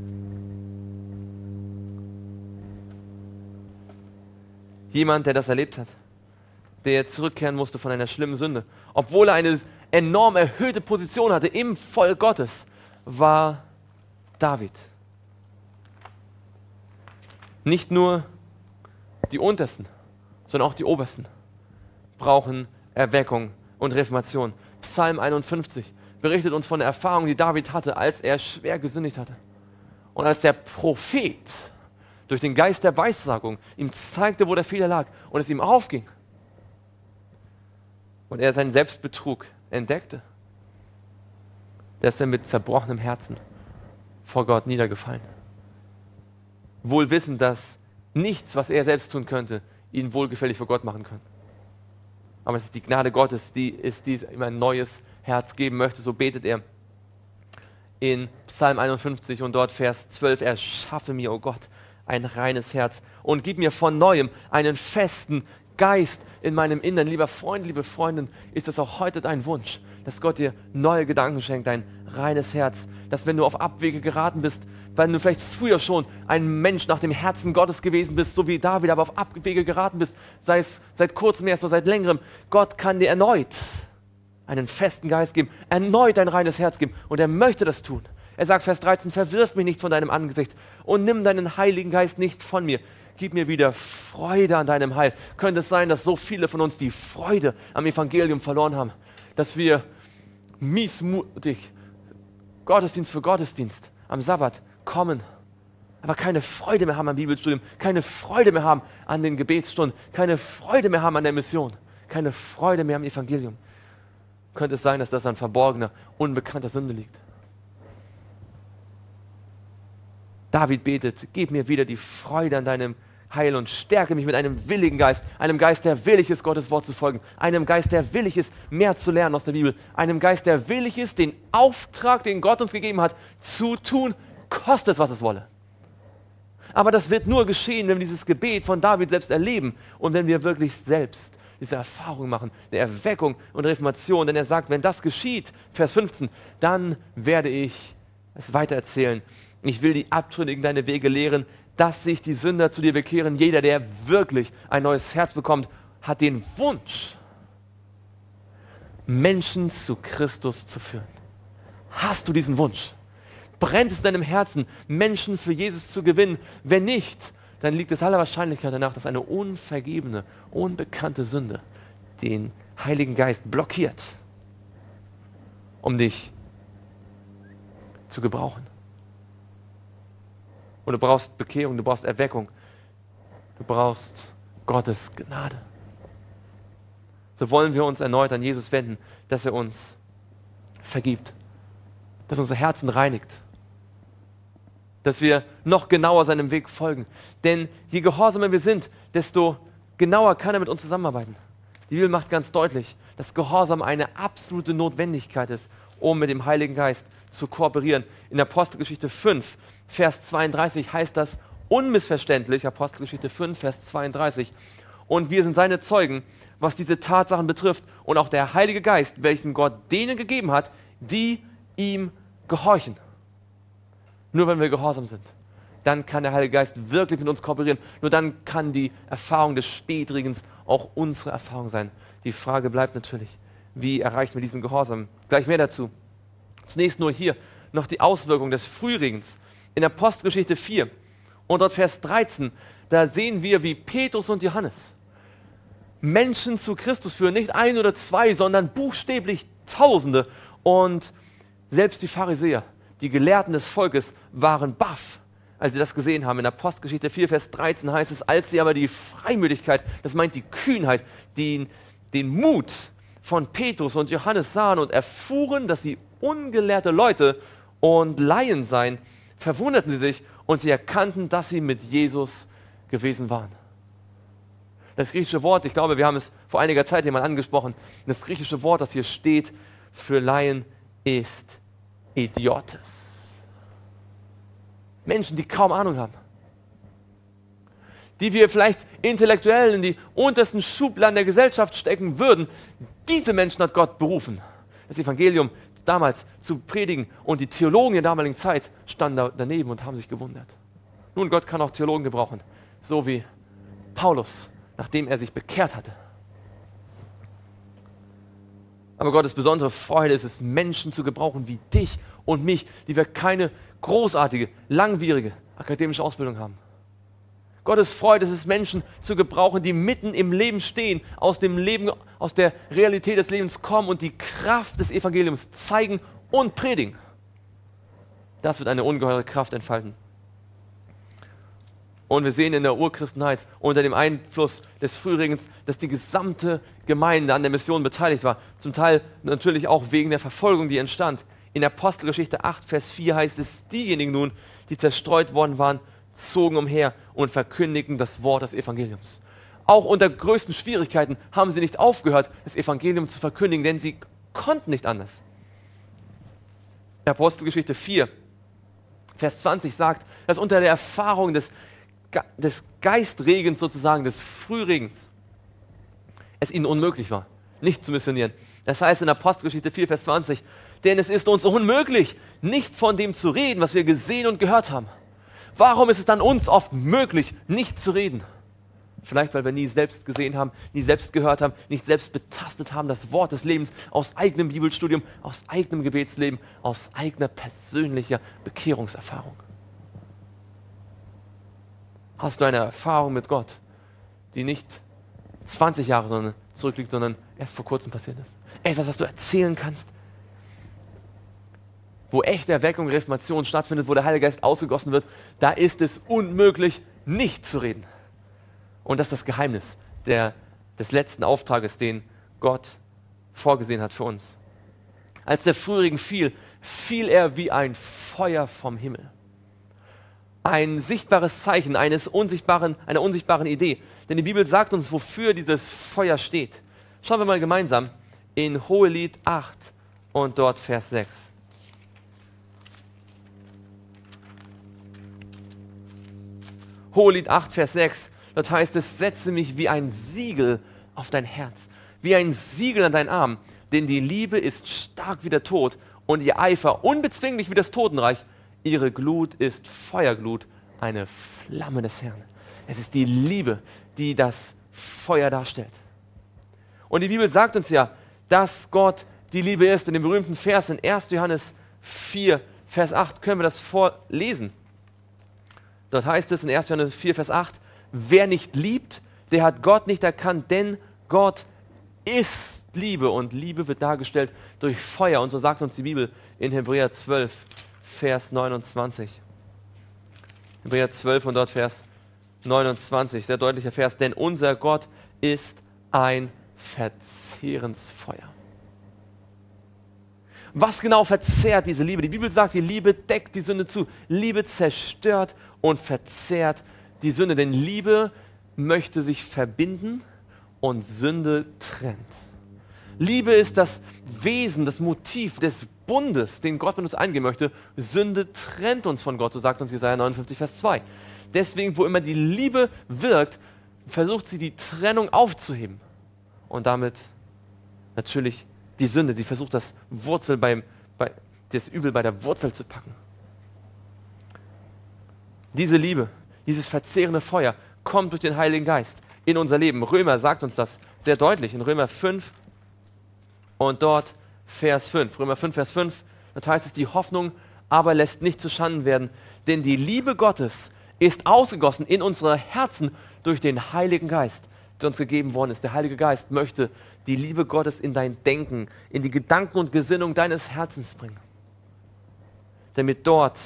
Jemand, der das erlebt hat, der zurückkehren musste von einer schlimmen Sünde, obwohl er eine enorm erhöhte Position hatte im Volk Gottes, war David. Nicht nur die Untersten, sondern auch die Obersten brauchen Erweckung und Reformation. Psalm einundfünfzig berichtet uns von der Erfahrung, die David hatte, als er schwer gesündigt hatte. Und als der Prophet durch den Geist der Weissagung ihm zeigte, wo der Fehler lag und es ihm aufging. Und er seinen Selbstbetrug entdeckte, da ist er mit zerbrochenem Herzen vor Gott niedergefallen. Wohl wissend, dass nichts, was er selbst tun könnte, ihn wohlgefällig vor Gott machen kann. Aber es ist die Gnade Gottes, die ist, die ihm ein neues Herz geben möchte. So betet er in Psalm einundfünfzig und dort Vers zwölf, erschaffe mir, o Gott, ein reines Herz und gib mir von Neuem einen festen Geist in meinem Innern. Lieber Freund, liebe Freundin, ist das auch heute dein Wunsch, dass Gott dir neue Gedanken schenkt, ein reines Herz, dass wenn du auf Abwege geraten bist, weil du vielleicht früher schon ein Mensch nach dem Herzen Gottes gewesen bist, so wie David, aber auf Abwege geraten bist, sei es seit kurzem erst oder seit längerem, Gott kann dir erneut einen festen Geist geben, erneut ein reines Herz geben und er möchte das tun. Er sagt, Vers dreizehn, verwirf mich nicht von deinem Angesicht und nimm deinen Heiligen Geist nicht von mir. Gib mir wieder Freude an deinem Heil. Könnte es sein, dass so viele von uns die Freude am Evangelium verloren haben, dass wir miesmutig Gottesdienst für Gottesdienst am Sabbat kommen, aber keine Freude mehr haben am Bibelstudium, keine Freude mehr haben an den Gebetsstunden, keine Freude mehr haben an der Mission, keine Freude mehr am Evangelium. Könnte es sein, dass das an verborgener, unbekannter Sünde liegt? David betet, gib mir wieder die Freude an deinem Heil und stärke mich mit einem willigen Geist, einem Geist, der willig ist, Gottes Wort zu folgen, einem Geist, der willig ist, mehr zu lernen aus der Bibel, einem Geist, der willig ist, den Auftrag, den Gott uns gegeben hat, zu tun, koste es, was es wolle. Aber das wird nur geschehen, wenn wir dieses Gebet von David selbst erleben und wenn wir wirklich selbst diese Erfahrung machen, der Erweckung und Reformation. Denn er sagt, wenn das geschieht, Vers fünfzehn, dann werde ich es weitererzählen. Ich will die Abtrünnigen deine Wege lehren, dass sich die Sünder zu dir bekehren. Jeder, der wirklich ein neues Herz bekommt, hat den Wunsch, Menschen zu Christus zu führen. Hast du diesen Wunsch? Brennt es in deinem Herzen, Menschen für Jesus zu gewinnen? Wenn nicht, dann liegt es aller Wahrscheinlichkeit danach, dass eine unvergebene, unbekannte Sünde den Heiligen Geist blockiert, um dich zu gebrauchen. Und du brauchst Bekehrung, du brauchst Erweckung, du brauchst Gottes Gnade. So wollen wir uns erneut an Jesus wenden, dass er uns vergibt, dass er unsere Herzen reinigt, dass wir noch genauer seinem Weg folgen. Denn je gehorsamer wir sind, desto genauer kann er mit uns zusammenarbeiten. Die Bibel macht ganz deutlich, dass Gehorsam eine absolute Notwendigkeit ist, um mit dem Heiligen Geist zu kooperieren. In Apostelgeschichte fünf, Vers zweiunddreißig heißt das unmissverständlich, Apostelgeschichte fünf, Vers zweiunddreißig, und wir sind seine Zeugen, was diese Tatsachen betrifft, und auch der Heilige Geist, welchen Gott denen gegeben hat, die ihm gehorchen. Nur wenn wir gehorsam sind, dann kann der Heilige Geist wirklich mit uns kooperieren. Nur dann kann die Erfahrung des Spätregens auch unsere Erfahrung sein. Die Frage bleibt natürlich, wie erreichen wir diesen Gehorsam? Gleich mehr dazu. Zunächst nur hier noch die Auswirkung des Frühregens. In Apostelgeschichte vier und dort Vers dreizehn, da sehen wir, wie Petrus und Johannes Menschen zu Christus führen. Nicht ein oder zwei, sondern buchstäblich Tausende. Und selbst die Pharisäer, die Gelehrten des Volkes, waren baff, als sie das gesehen haben. In Apostelgeschichte vier, Vers dreizehn heißt es, als sie aber die Freimütigkeit, das meint die Kühnheit, den, den Mut von Petrus und Johannes sahen und erfuhren, dass sie ungelehrte Leute und Laien seien, verwunderten sie sich und sie erkannten, dass sie mit Jesus gewesen waren. Das griechische Wort, ich glaube, wir haben es vor einiger Zeit jemand angesprochen, das griechische Wort, das hier steht für Laien, ist Idiotes. Menschen, die kaum Ahnung haben. Die wir vielleicht intellektuell in die untersten Schubladen der Gesellschaft stecken würden. Diese Menschen hat Gott berufen, das Evangelium damals zu predigen. Und die Theologen der damaligen Zeit standen da daneben und haben sich gewundert. Nun, Gott kann auch Theologen gebrauchen, so wie Paulus, nachdem er sich bekehrt hatte. Aber Gottes besondere Freude ist es, Menschen zu gebrauchen wie dich und mich, die wir keine großartige, langwierige akademische Ausbildung haben. Gottes Freude ist es, Menschen zu gebrauchen, die mitten im Leben stehen, aus dem Leben, aus der Realität des Lebens kommen und die Kraft des Evangeliums zeigen und predigen. Das wird eine ungeheure Kraft entfalten. Und wir sehen in der Urchristenheit unter dem Einfluss des Frühregens, dass die gesamte Gemeinde an der Mission beteiligt war. Zum Teil natürlich auch wegen der Verfolgung, die entstand. In Apostelgeschichte acht, Vers vier heißt es, diejenigen nun, die zerstreut worden waren, zogen umher und verkündigten das Wort des Evangeliums. Auch unter größten Schwierigkeiten haben sie nicht aufgehört, das Evangelium zu verkündigen, denn sie konnten nicht anders. Apostelgeschichte vier, Vers zwanzig sagt, dass unter der Erfahrung des, des Geistregens sozusagen, des Frühregens, es ihnen unmöglich war, nicht zu missionieren. Das heißt in Apostelgeschichte vier, Vers zwanzig, denn es ist uns unmöglich, nicht von dem zu reden, was wir gesehen und gehört haben. Warum ist es dann uns oft möglich, nicht zu reden? Vielleicht, weil wir nie selbst gesehen haben, nie selbst gehört haben, nicht selbst betastet haben, das Wort des Lebens aus eigenem Bibelstudium, aus eigenem Gebetsleben, aus eigener persönlicher Bekehrungserfahrung. Hast du eine Erfahrung mit Gott, die nicht zwanzig Jahre sondern zurückliegt, sondern erst vor kurzem passiert ist? Etwas, was du erzählen kannst, wo echte Erweckung, Reformation stattfindet, wo der Heilige Geist ausgegossen wird, da ist es unmöglich, nicht zu reden. Und das ist das Geheimnis der, des letzten Auftrages, den Gott vorgesehen hat für uns. Als der Frühregen fiel, fiel er wie ein Feuer vom Himmel. Ein sichtbares Zeichen eines unsichtbaren, einer unsichtbaren Idee. Denn die Bibel sagt uns, wofür dieses Feuer steht. Schauen wir mal gemeinsam in Hohelied acht und dort Vers sechs. Hohelied acht, Vers sechs, dort heißt es, setze mich wie ein Siegel auf dein Herz, wie ein Siegel an deinen Arm, denn die Liebe ist stark wie der Tod und ihr Eifer unbezwinglich wie das Totenreich. Ihre Glut ist Feuerglut, eine Flamme des Herrn. Es ist die Liebe, die das Feuer darstellt. Und die Bibel sagt uns ja, dass Gott die Liebe ist. In dem berühmten Vers in erster Johannes vier, Vers acht können wir das vorlesen. Dort heißt es in erster Johannes vier, Vers acht, wer nicht liebt, der hat Gott nicht erkannt, denn Gott ist Liebe und Liebe wird dargestellt durch Feuer. Und so sagt uns die Bibel in Hebräer zwölf, Vers neunundzwanzig. Hebräer zwölf und dort Vers neunundzwanzig, sehr deutlicher Vers, denn unser Gott ist ein verzehrendes Feuer. Was genau verzehrt diese Liebe? Die Bibel sagt, die Liebe deckt die Sünde zu. Liebe zerstört und verzehrt die Sünde, denn Liebe möchte sich verbinden und Sünde trennt. Liebe ist das Wesen, das Motiv des Bundes, den Gott mit uns eingehen möchte. Sünde trennt uns von Gott, so sagt uns Jesaja neunundfünfzig, Vers zwei. Deswegen, wo immer die Liebe wirkt, versucht sie die Trennung aufzuheben und damit natürlich die Sünde. Sie versucht das Wurzel beim, bei, das Übel bei der Wurzel zu packen. Diese Liebe, dieses verzehrende Feuer kommt durch den Heiligen Geist in unser Leben. Römer sagt uns das sehr deutlich in Römer fünf und dort Vers fünf. Römer fünf, Vers fünf, dort heißt es, die Hoffnung aber lässt nicht zu Schanden werden, denn die Liebe Gottes ist ausgegossen in unsere Herzen durch den Heiligen Geist, der uns gegeben worden ist. Der Heilige Geist möchte die Liebe Gottes in dein Denken, in die Gedanken und Gesinnung deines Herzens bringen, damit dort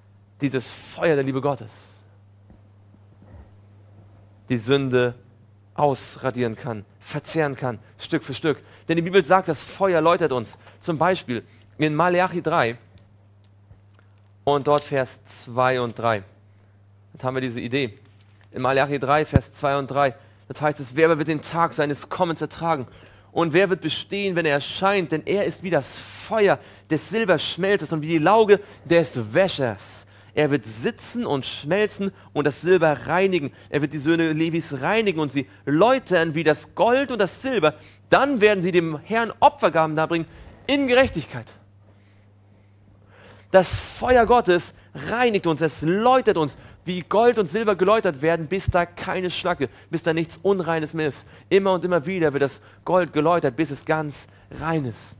dieses Feuer der Liebe Gottes die Sünde ausradieren kann, verzehren kann, Stück für Stück. Denn die Bibel sagt, das Feuer läutert uns. Zum Beispiel in Maleachi drei und dort Vers zwei und drei. Dann haben wir diese Idee. In Maleachi drei, Vers zwei und drei, das heißt es, wer wird den Tag seines Kommens ertragen? Und wer wird bestehen, wenn er erscheint? Denn er ist wie das Feuer des Silberschmelzes und wie die Lauge des Wäschers. Er wird sitzen und schmelzen und das Silber reinigen. Er wird die Söhne Levis reinigen und sie läutern wie das Gold und das Silber. Dann werden sie dem Herrn Opfergaben darbringen in Gerechtigkeit. Das Feuer Gottes reinigt uns, es läutert uns, wie Gold und Silber geläutert werden, bis da keine Schlacke, bis da nichts Unreines mehr ist. Immer und immer wieder wird das Gold geläutert, bis es ganz rein ist.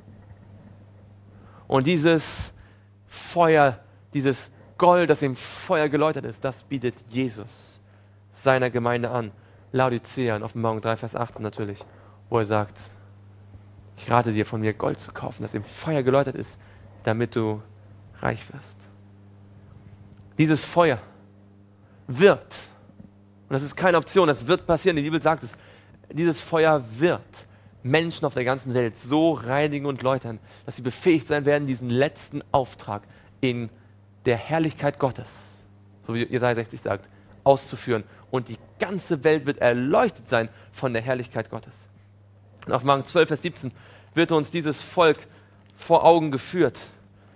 Und dieses Feuer, dieses Gold, das im Feuer geläutert ist, das bietet Jesus seiner Gemeinde an. Laodicea in Offenbarung drei, Vers achtzehn natürlich, wo er sagt, ich rate dir, von mir Gold zu kaufen, das im Feuer geläutert ist, damit du reich wirst. Dieses Feuer wird, und das ist keine Option, das wird passieren, die Bibel sagt es, dieses Feuer wird Menschen auf der ganzen Welt so reinigen und läutern, dass sie befähigt sein werden, diesen letzten Auftrag in der Herrlichkeit Gottes, so wie Jesaja sechzig sagt, auszuführen. Und die ganze Welt wird erleuchtet sein von der Herrlichkeit Gottes. Und auf Offenbarung zwölf, Vers siebzehn wird uns dieses Volk vor Augen geführt,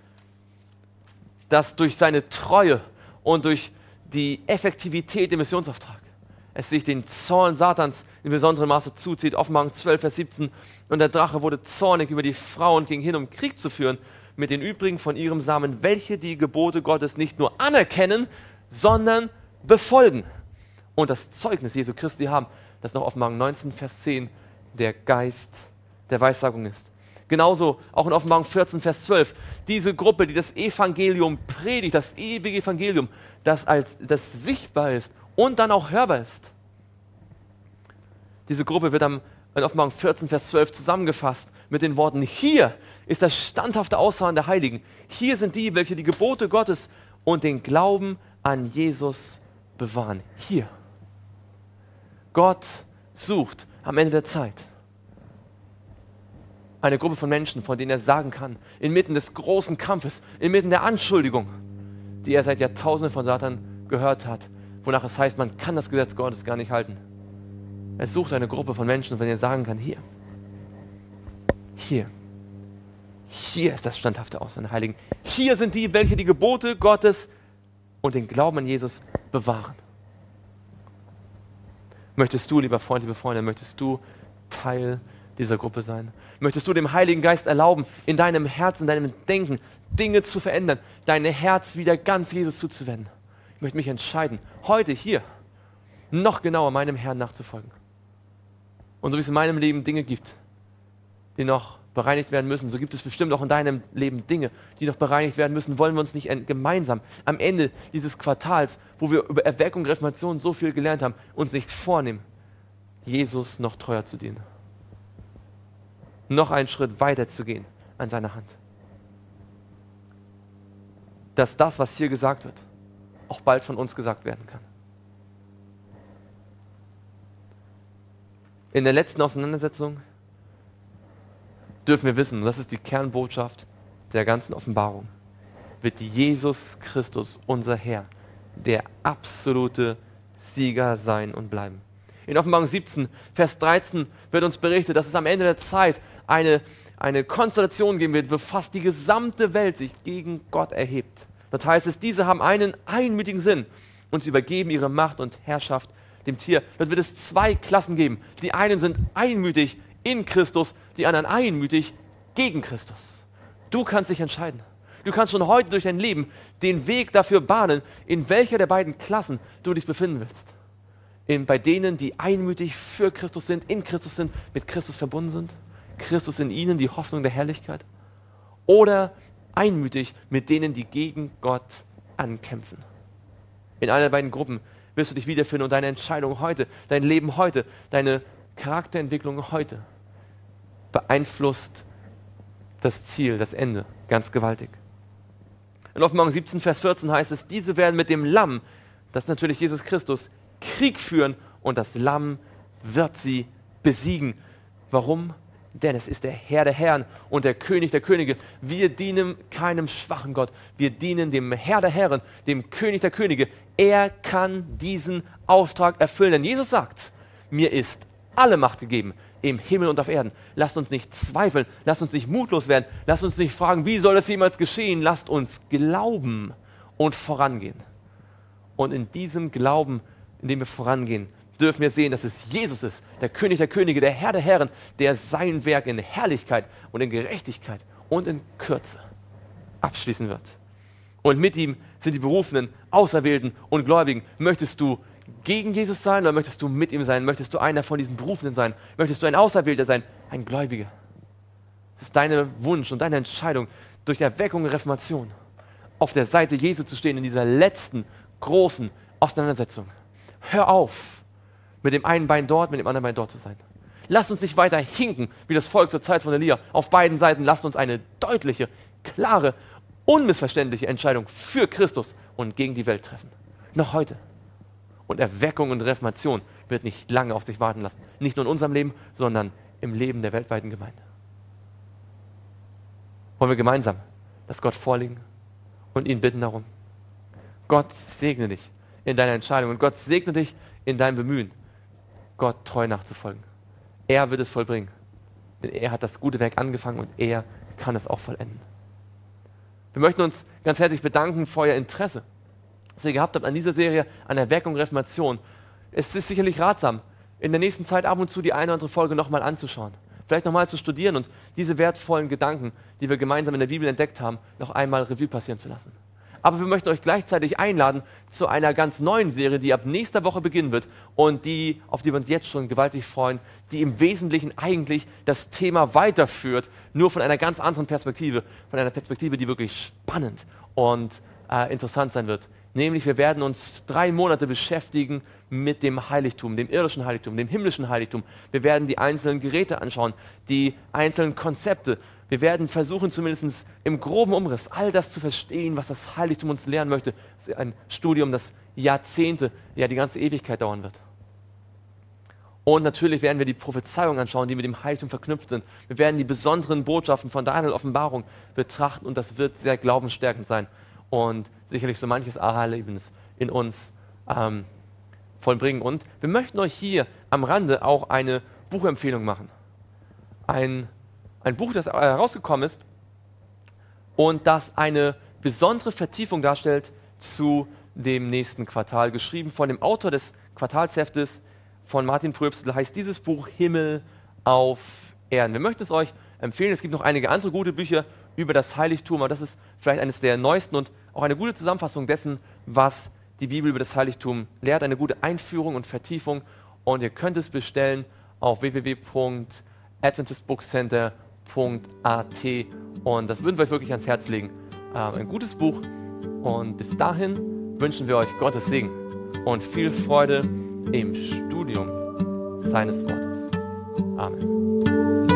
das durch seine Treue und durch die Effektivität im Missionsauftrag es sich den Zorn Satans in besonderem Maße zuzieht. Offenbarung zwölf, Vers siebzehn. Und der Drache wurde zornig über die Frau und ging hin, um Krieg zu führen mit den übrigen von ihrem Samen, welche die Gebote Gottes nicht nur anerkennen, sondern befolgen. Und das Zeugnis Jesu Christi haben, das nach Offenbarung neunzehn, Vers zehn, der Geist der Weissagung ist. Genauso auch in Offenbarung vierzehn, Vers zwölf. Diese Gruppe, die das Evangelium predigt, das ewige Evangelium, das als das sichtbar ist und dann auch hörbar ist. Diese Gruppe wird am, in Offenbarung vierzehn, Vers zwölf zusammengefasst mit den Worten, hier ist das standhafte Ausharren der Heiligen. Hier sind die, welche die Gebote Gottes und den Glauben an Jesus bewahren. Hier. Gott sucht am Ende der Zeit eine Gruppe von Menschen, von denen er sagen kann, inmitten des großen Kampfes, inmitten der Anschuldigung, die er seit Jahrtausenden von Satan gehört hat, wonach es heißt, man kann das Gesetz Gottes gar nicht halten. Er sucht eine Gruppe von Menschen, von denen er sagen kann, hier, hier, hier ist das standhafte Ausharren der Heiligen. Hier sind die, welche die Gebote Gottes und den Glauben an Jesus bewahren. Möchtest du, lieber Freund, liebe Freunde, möchtest du Teil dieser Gruppe sein? Möchtest du dem Heiligen Geist erlauben, in deinem Herzen, in deinem Denken Dinge zu verändern, dein Herz wieder ganz Jesus zuzuwenden? Ich möchte mich entscheiden, heute hier noch genauer meinem Herrn nachzufolgen. Und so wie es in meinem Leben Dinge gibt, die noch bereinigt werden müssen, so gibt es bestimmt auch in deinem Leben Dinge, die noch bereinigt werden müssen. Wollen wir uns nicht gemeinsam am Ende dieses Quartals, wo wir über Erweckung und Reformation so viel gelernt haben, uns nicht vornehmen, Jesus noch treuer zu dienen? Noch einen Schritt weiter zu gehen an seiner Hand. Dass das, was hier gesagt wird, auch bald von uns gesagt werden kann. In der letzten Auseinandersetzung dürfen wir wissen, und das ist die Kernbotschaft der ganzen Offenbarung, wird Jesus Christus, unser Herr, der absolute Sieger sein und bleiben. In Offenbarung siebzehn, Vers dreizehn wird uns berichtet, dass es am Ende der Zeit eine, eine Konstellation geben wird, wo fast die gesamte Welt sich gegen Gott erhebt. Das heißt es, diese haben einen einmütigen Sinn und sie übergeben ihre Macht und Herrschaft dem Tier. Dort wird es zwei Klassen geben. Die einen sind einmütig in Christus, die anderen einmütig gegen Christus. Du kannst dich entscheiden. Du kannst schon heute durch dein Leben den Weg dafür bahnen, in welcher der beiden Klassen du dich befinden willst. In, bei denen, die einmütig für Christus sind, in Christus sind, mit Christus verbunden sind, Christus in ihnen, die Hoffnung der Herrlichkeit, oder einmütig mit denen, die gegen Gott ankämpfen. In einer der beiden Gruppen wirst du dich wiederfinden und deine Entscheidung heute, dein Leben heute, deine Charakterentwicklung heute beeinflusst das Ziel, das Ende, ganz gewaltig. In Offenbarung siebzehn, Vers vierzehn heißt es, diese werden mit dem Lamm, das ist natürlich Jesus Christus, Krieg führen und das Lamm wird sie besiegen. Warum? Denn es ist der Herr der Herren und der König der Könige. Wir dienen keinem schwachen Gott. Wir dienen dem Herr der Herren, dem König der Könige. Er kann diesen Auftrag erfüllen. Denn Jesus sagt, mir ist alle Macht gegeben im Himmel und auf Erden. Lasst uns nicht zweifeln, lasst uns nicht mutlos werden, lasst uns nicht fragen, wie soll das jemals geschehen? Lasst uns glauben und vorangehen. Und in diesem Glauben, in dem wir vorangehen, dürfen wir sehen, dass es Jesus ist, der König der Könige, der Herr der Herren, der sein Werk in Herrlichkeit und in Gerechtigkeit und in Kürze abschließen wird. Und mit ihm sind die Berufenen, Auserwählten und Gläubigen. Möchtest du gegen Jesus sein oder möchtest du mit ihm sein? Möchtest du einer von diesen Berufenen sein? Möchtest du ein Auserwählter sein? Ein Gläubiger? Es ist dein Wunsch und deine Entscheidung, durch Erweckung und Reformation auf der Seite Jesu zu stehen in dieser letzten großen Auseinandersetzung. Hör auf, mit dem einen Bein dort, mit dem anderen Bein dort zu sein. Lasst uns nicht weiter hinken, wie das Volk zur Zeit von Elia. Auf beiden Seiten lasst uns eine deutliche, klare, unmissverständliche Entscheidung für Christus und gegen die Welt treffen. Noch heute. Und Erweckung und Reformation wird nicht lange auf sich warten lassen. Nicht nur in unserem Leben, sondern im Leben der weltweiten Gemeinde. Wollen wir gemeinsam das Gott vorlegen und ihn bitten darum. Gott segne dich in deiner Entscheidung und Gott segne dich in deinem Bemühen, Gott treu nachzufolgen. Er wird es vollbringen, denn er hat das gute Werk angefangen und er kann es auch vollenden. Wir möchten uns ganz herzlich bedanken für euer Interesse, das ihr gehabt habt an dieser Serie, an Erweckung und Reformation. Es ist sicherlich ratsam, in der nächsten Zeit ab und zu die eine oder andere Folge nochmal anzuschauen, vielleicht nochmal zu studieren und diese wertvollen Gedanken, die wir gemeinsam in der Bibel entdeckt haben, noch einmal Revue passieren zu lassen. Aber wir möchten euch gleichzeitig einladen zu einer ganz neuen Serie, die ab nächster Woche beginnen wird und die, auf die wir uns jetzt schon gewaltig freuen, die im Wesentlichen eigentlich das Thema weiterführt, nur von einer ganz anderen Perspektive, von einer Perspektive, die wirklich spannend und äh, interessant sein wird. Nämlich wir werden uns drei Monate beschäftigen mit dem Heiligtum, dem irdischen Heiligtum, dem himmlischen Heiligtum. Wir werden die einzelnen Geräte anschauen, die einzelnen Konzepte. Wir werden versuchen, zumindest im groben Umriss all das zu verstehen, was das Heiligtum uns lehren möchte. Das ist ein Studium, das Jahrzehnte, ja die ganze Ewigkeit dauern wird. Und natürlich werden wir die Prophezeiungen anschauen, die mit dem Heiligtum verknüpft sind. Wir werden die besonderen Botschaften von Daniel Offenbarung betrachten und das wird sehr glaubensstärkend sein und sicherlich so manches Aha-Erlebnis in uns ähm, vollbringen. Und wir möchten euch hier am Rande auch eine Buchempfehlung machen. Ein Ein Buch, das herausgekommen ist und das eine besondere Vertiefung darstellt zu dem nächsten Quartal. Geschrieben von dem Autor des Quartalsheftes, von Martin Pröbstel, heißt dieses Buch Himmel auf Erden. Wir möchten es euch empfehlen. Es gibt noch einige andere gute Bücher über das Heiligtum, aber das ist vielleicht eines der neuesten und auch eine gute Zusammenfassung dessen, was die Bibel über das Heiligtum lehrt. Eine gute Einführung und Vertiefung. Und ihr könnt es bestellen auf w w w punkt adventist book center punkt a t und das würden wir euch wirklich ans Herz legen. Ähm, ein gutes Buch und bis dahin wünschen wir euch Gottes Segen und viel Freude im Studium seines Wortes. Amen.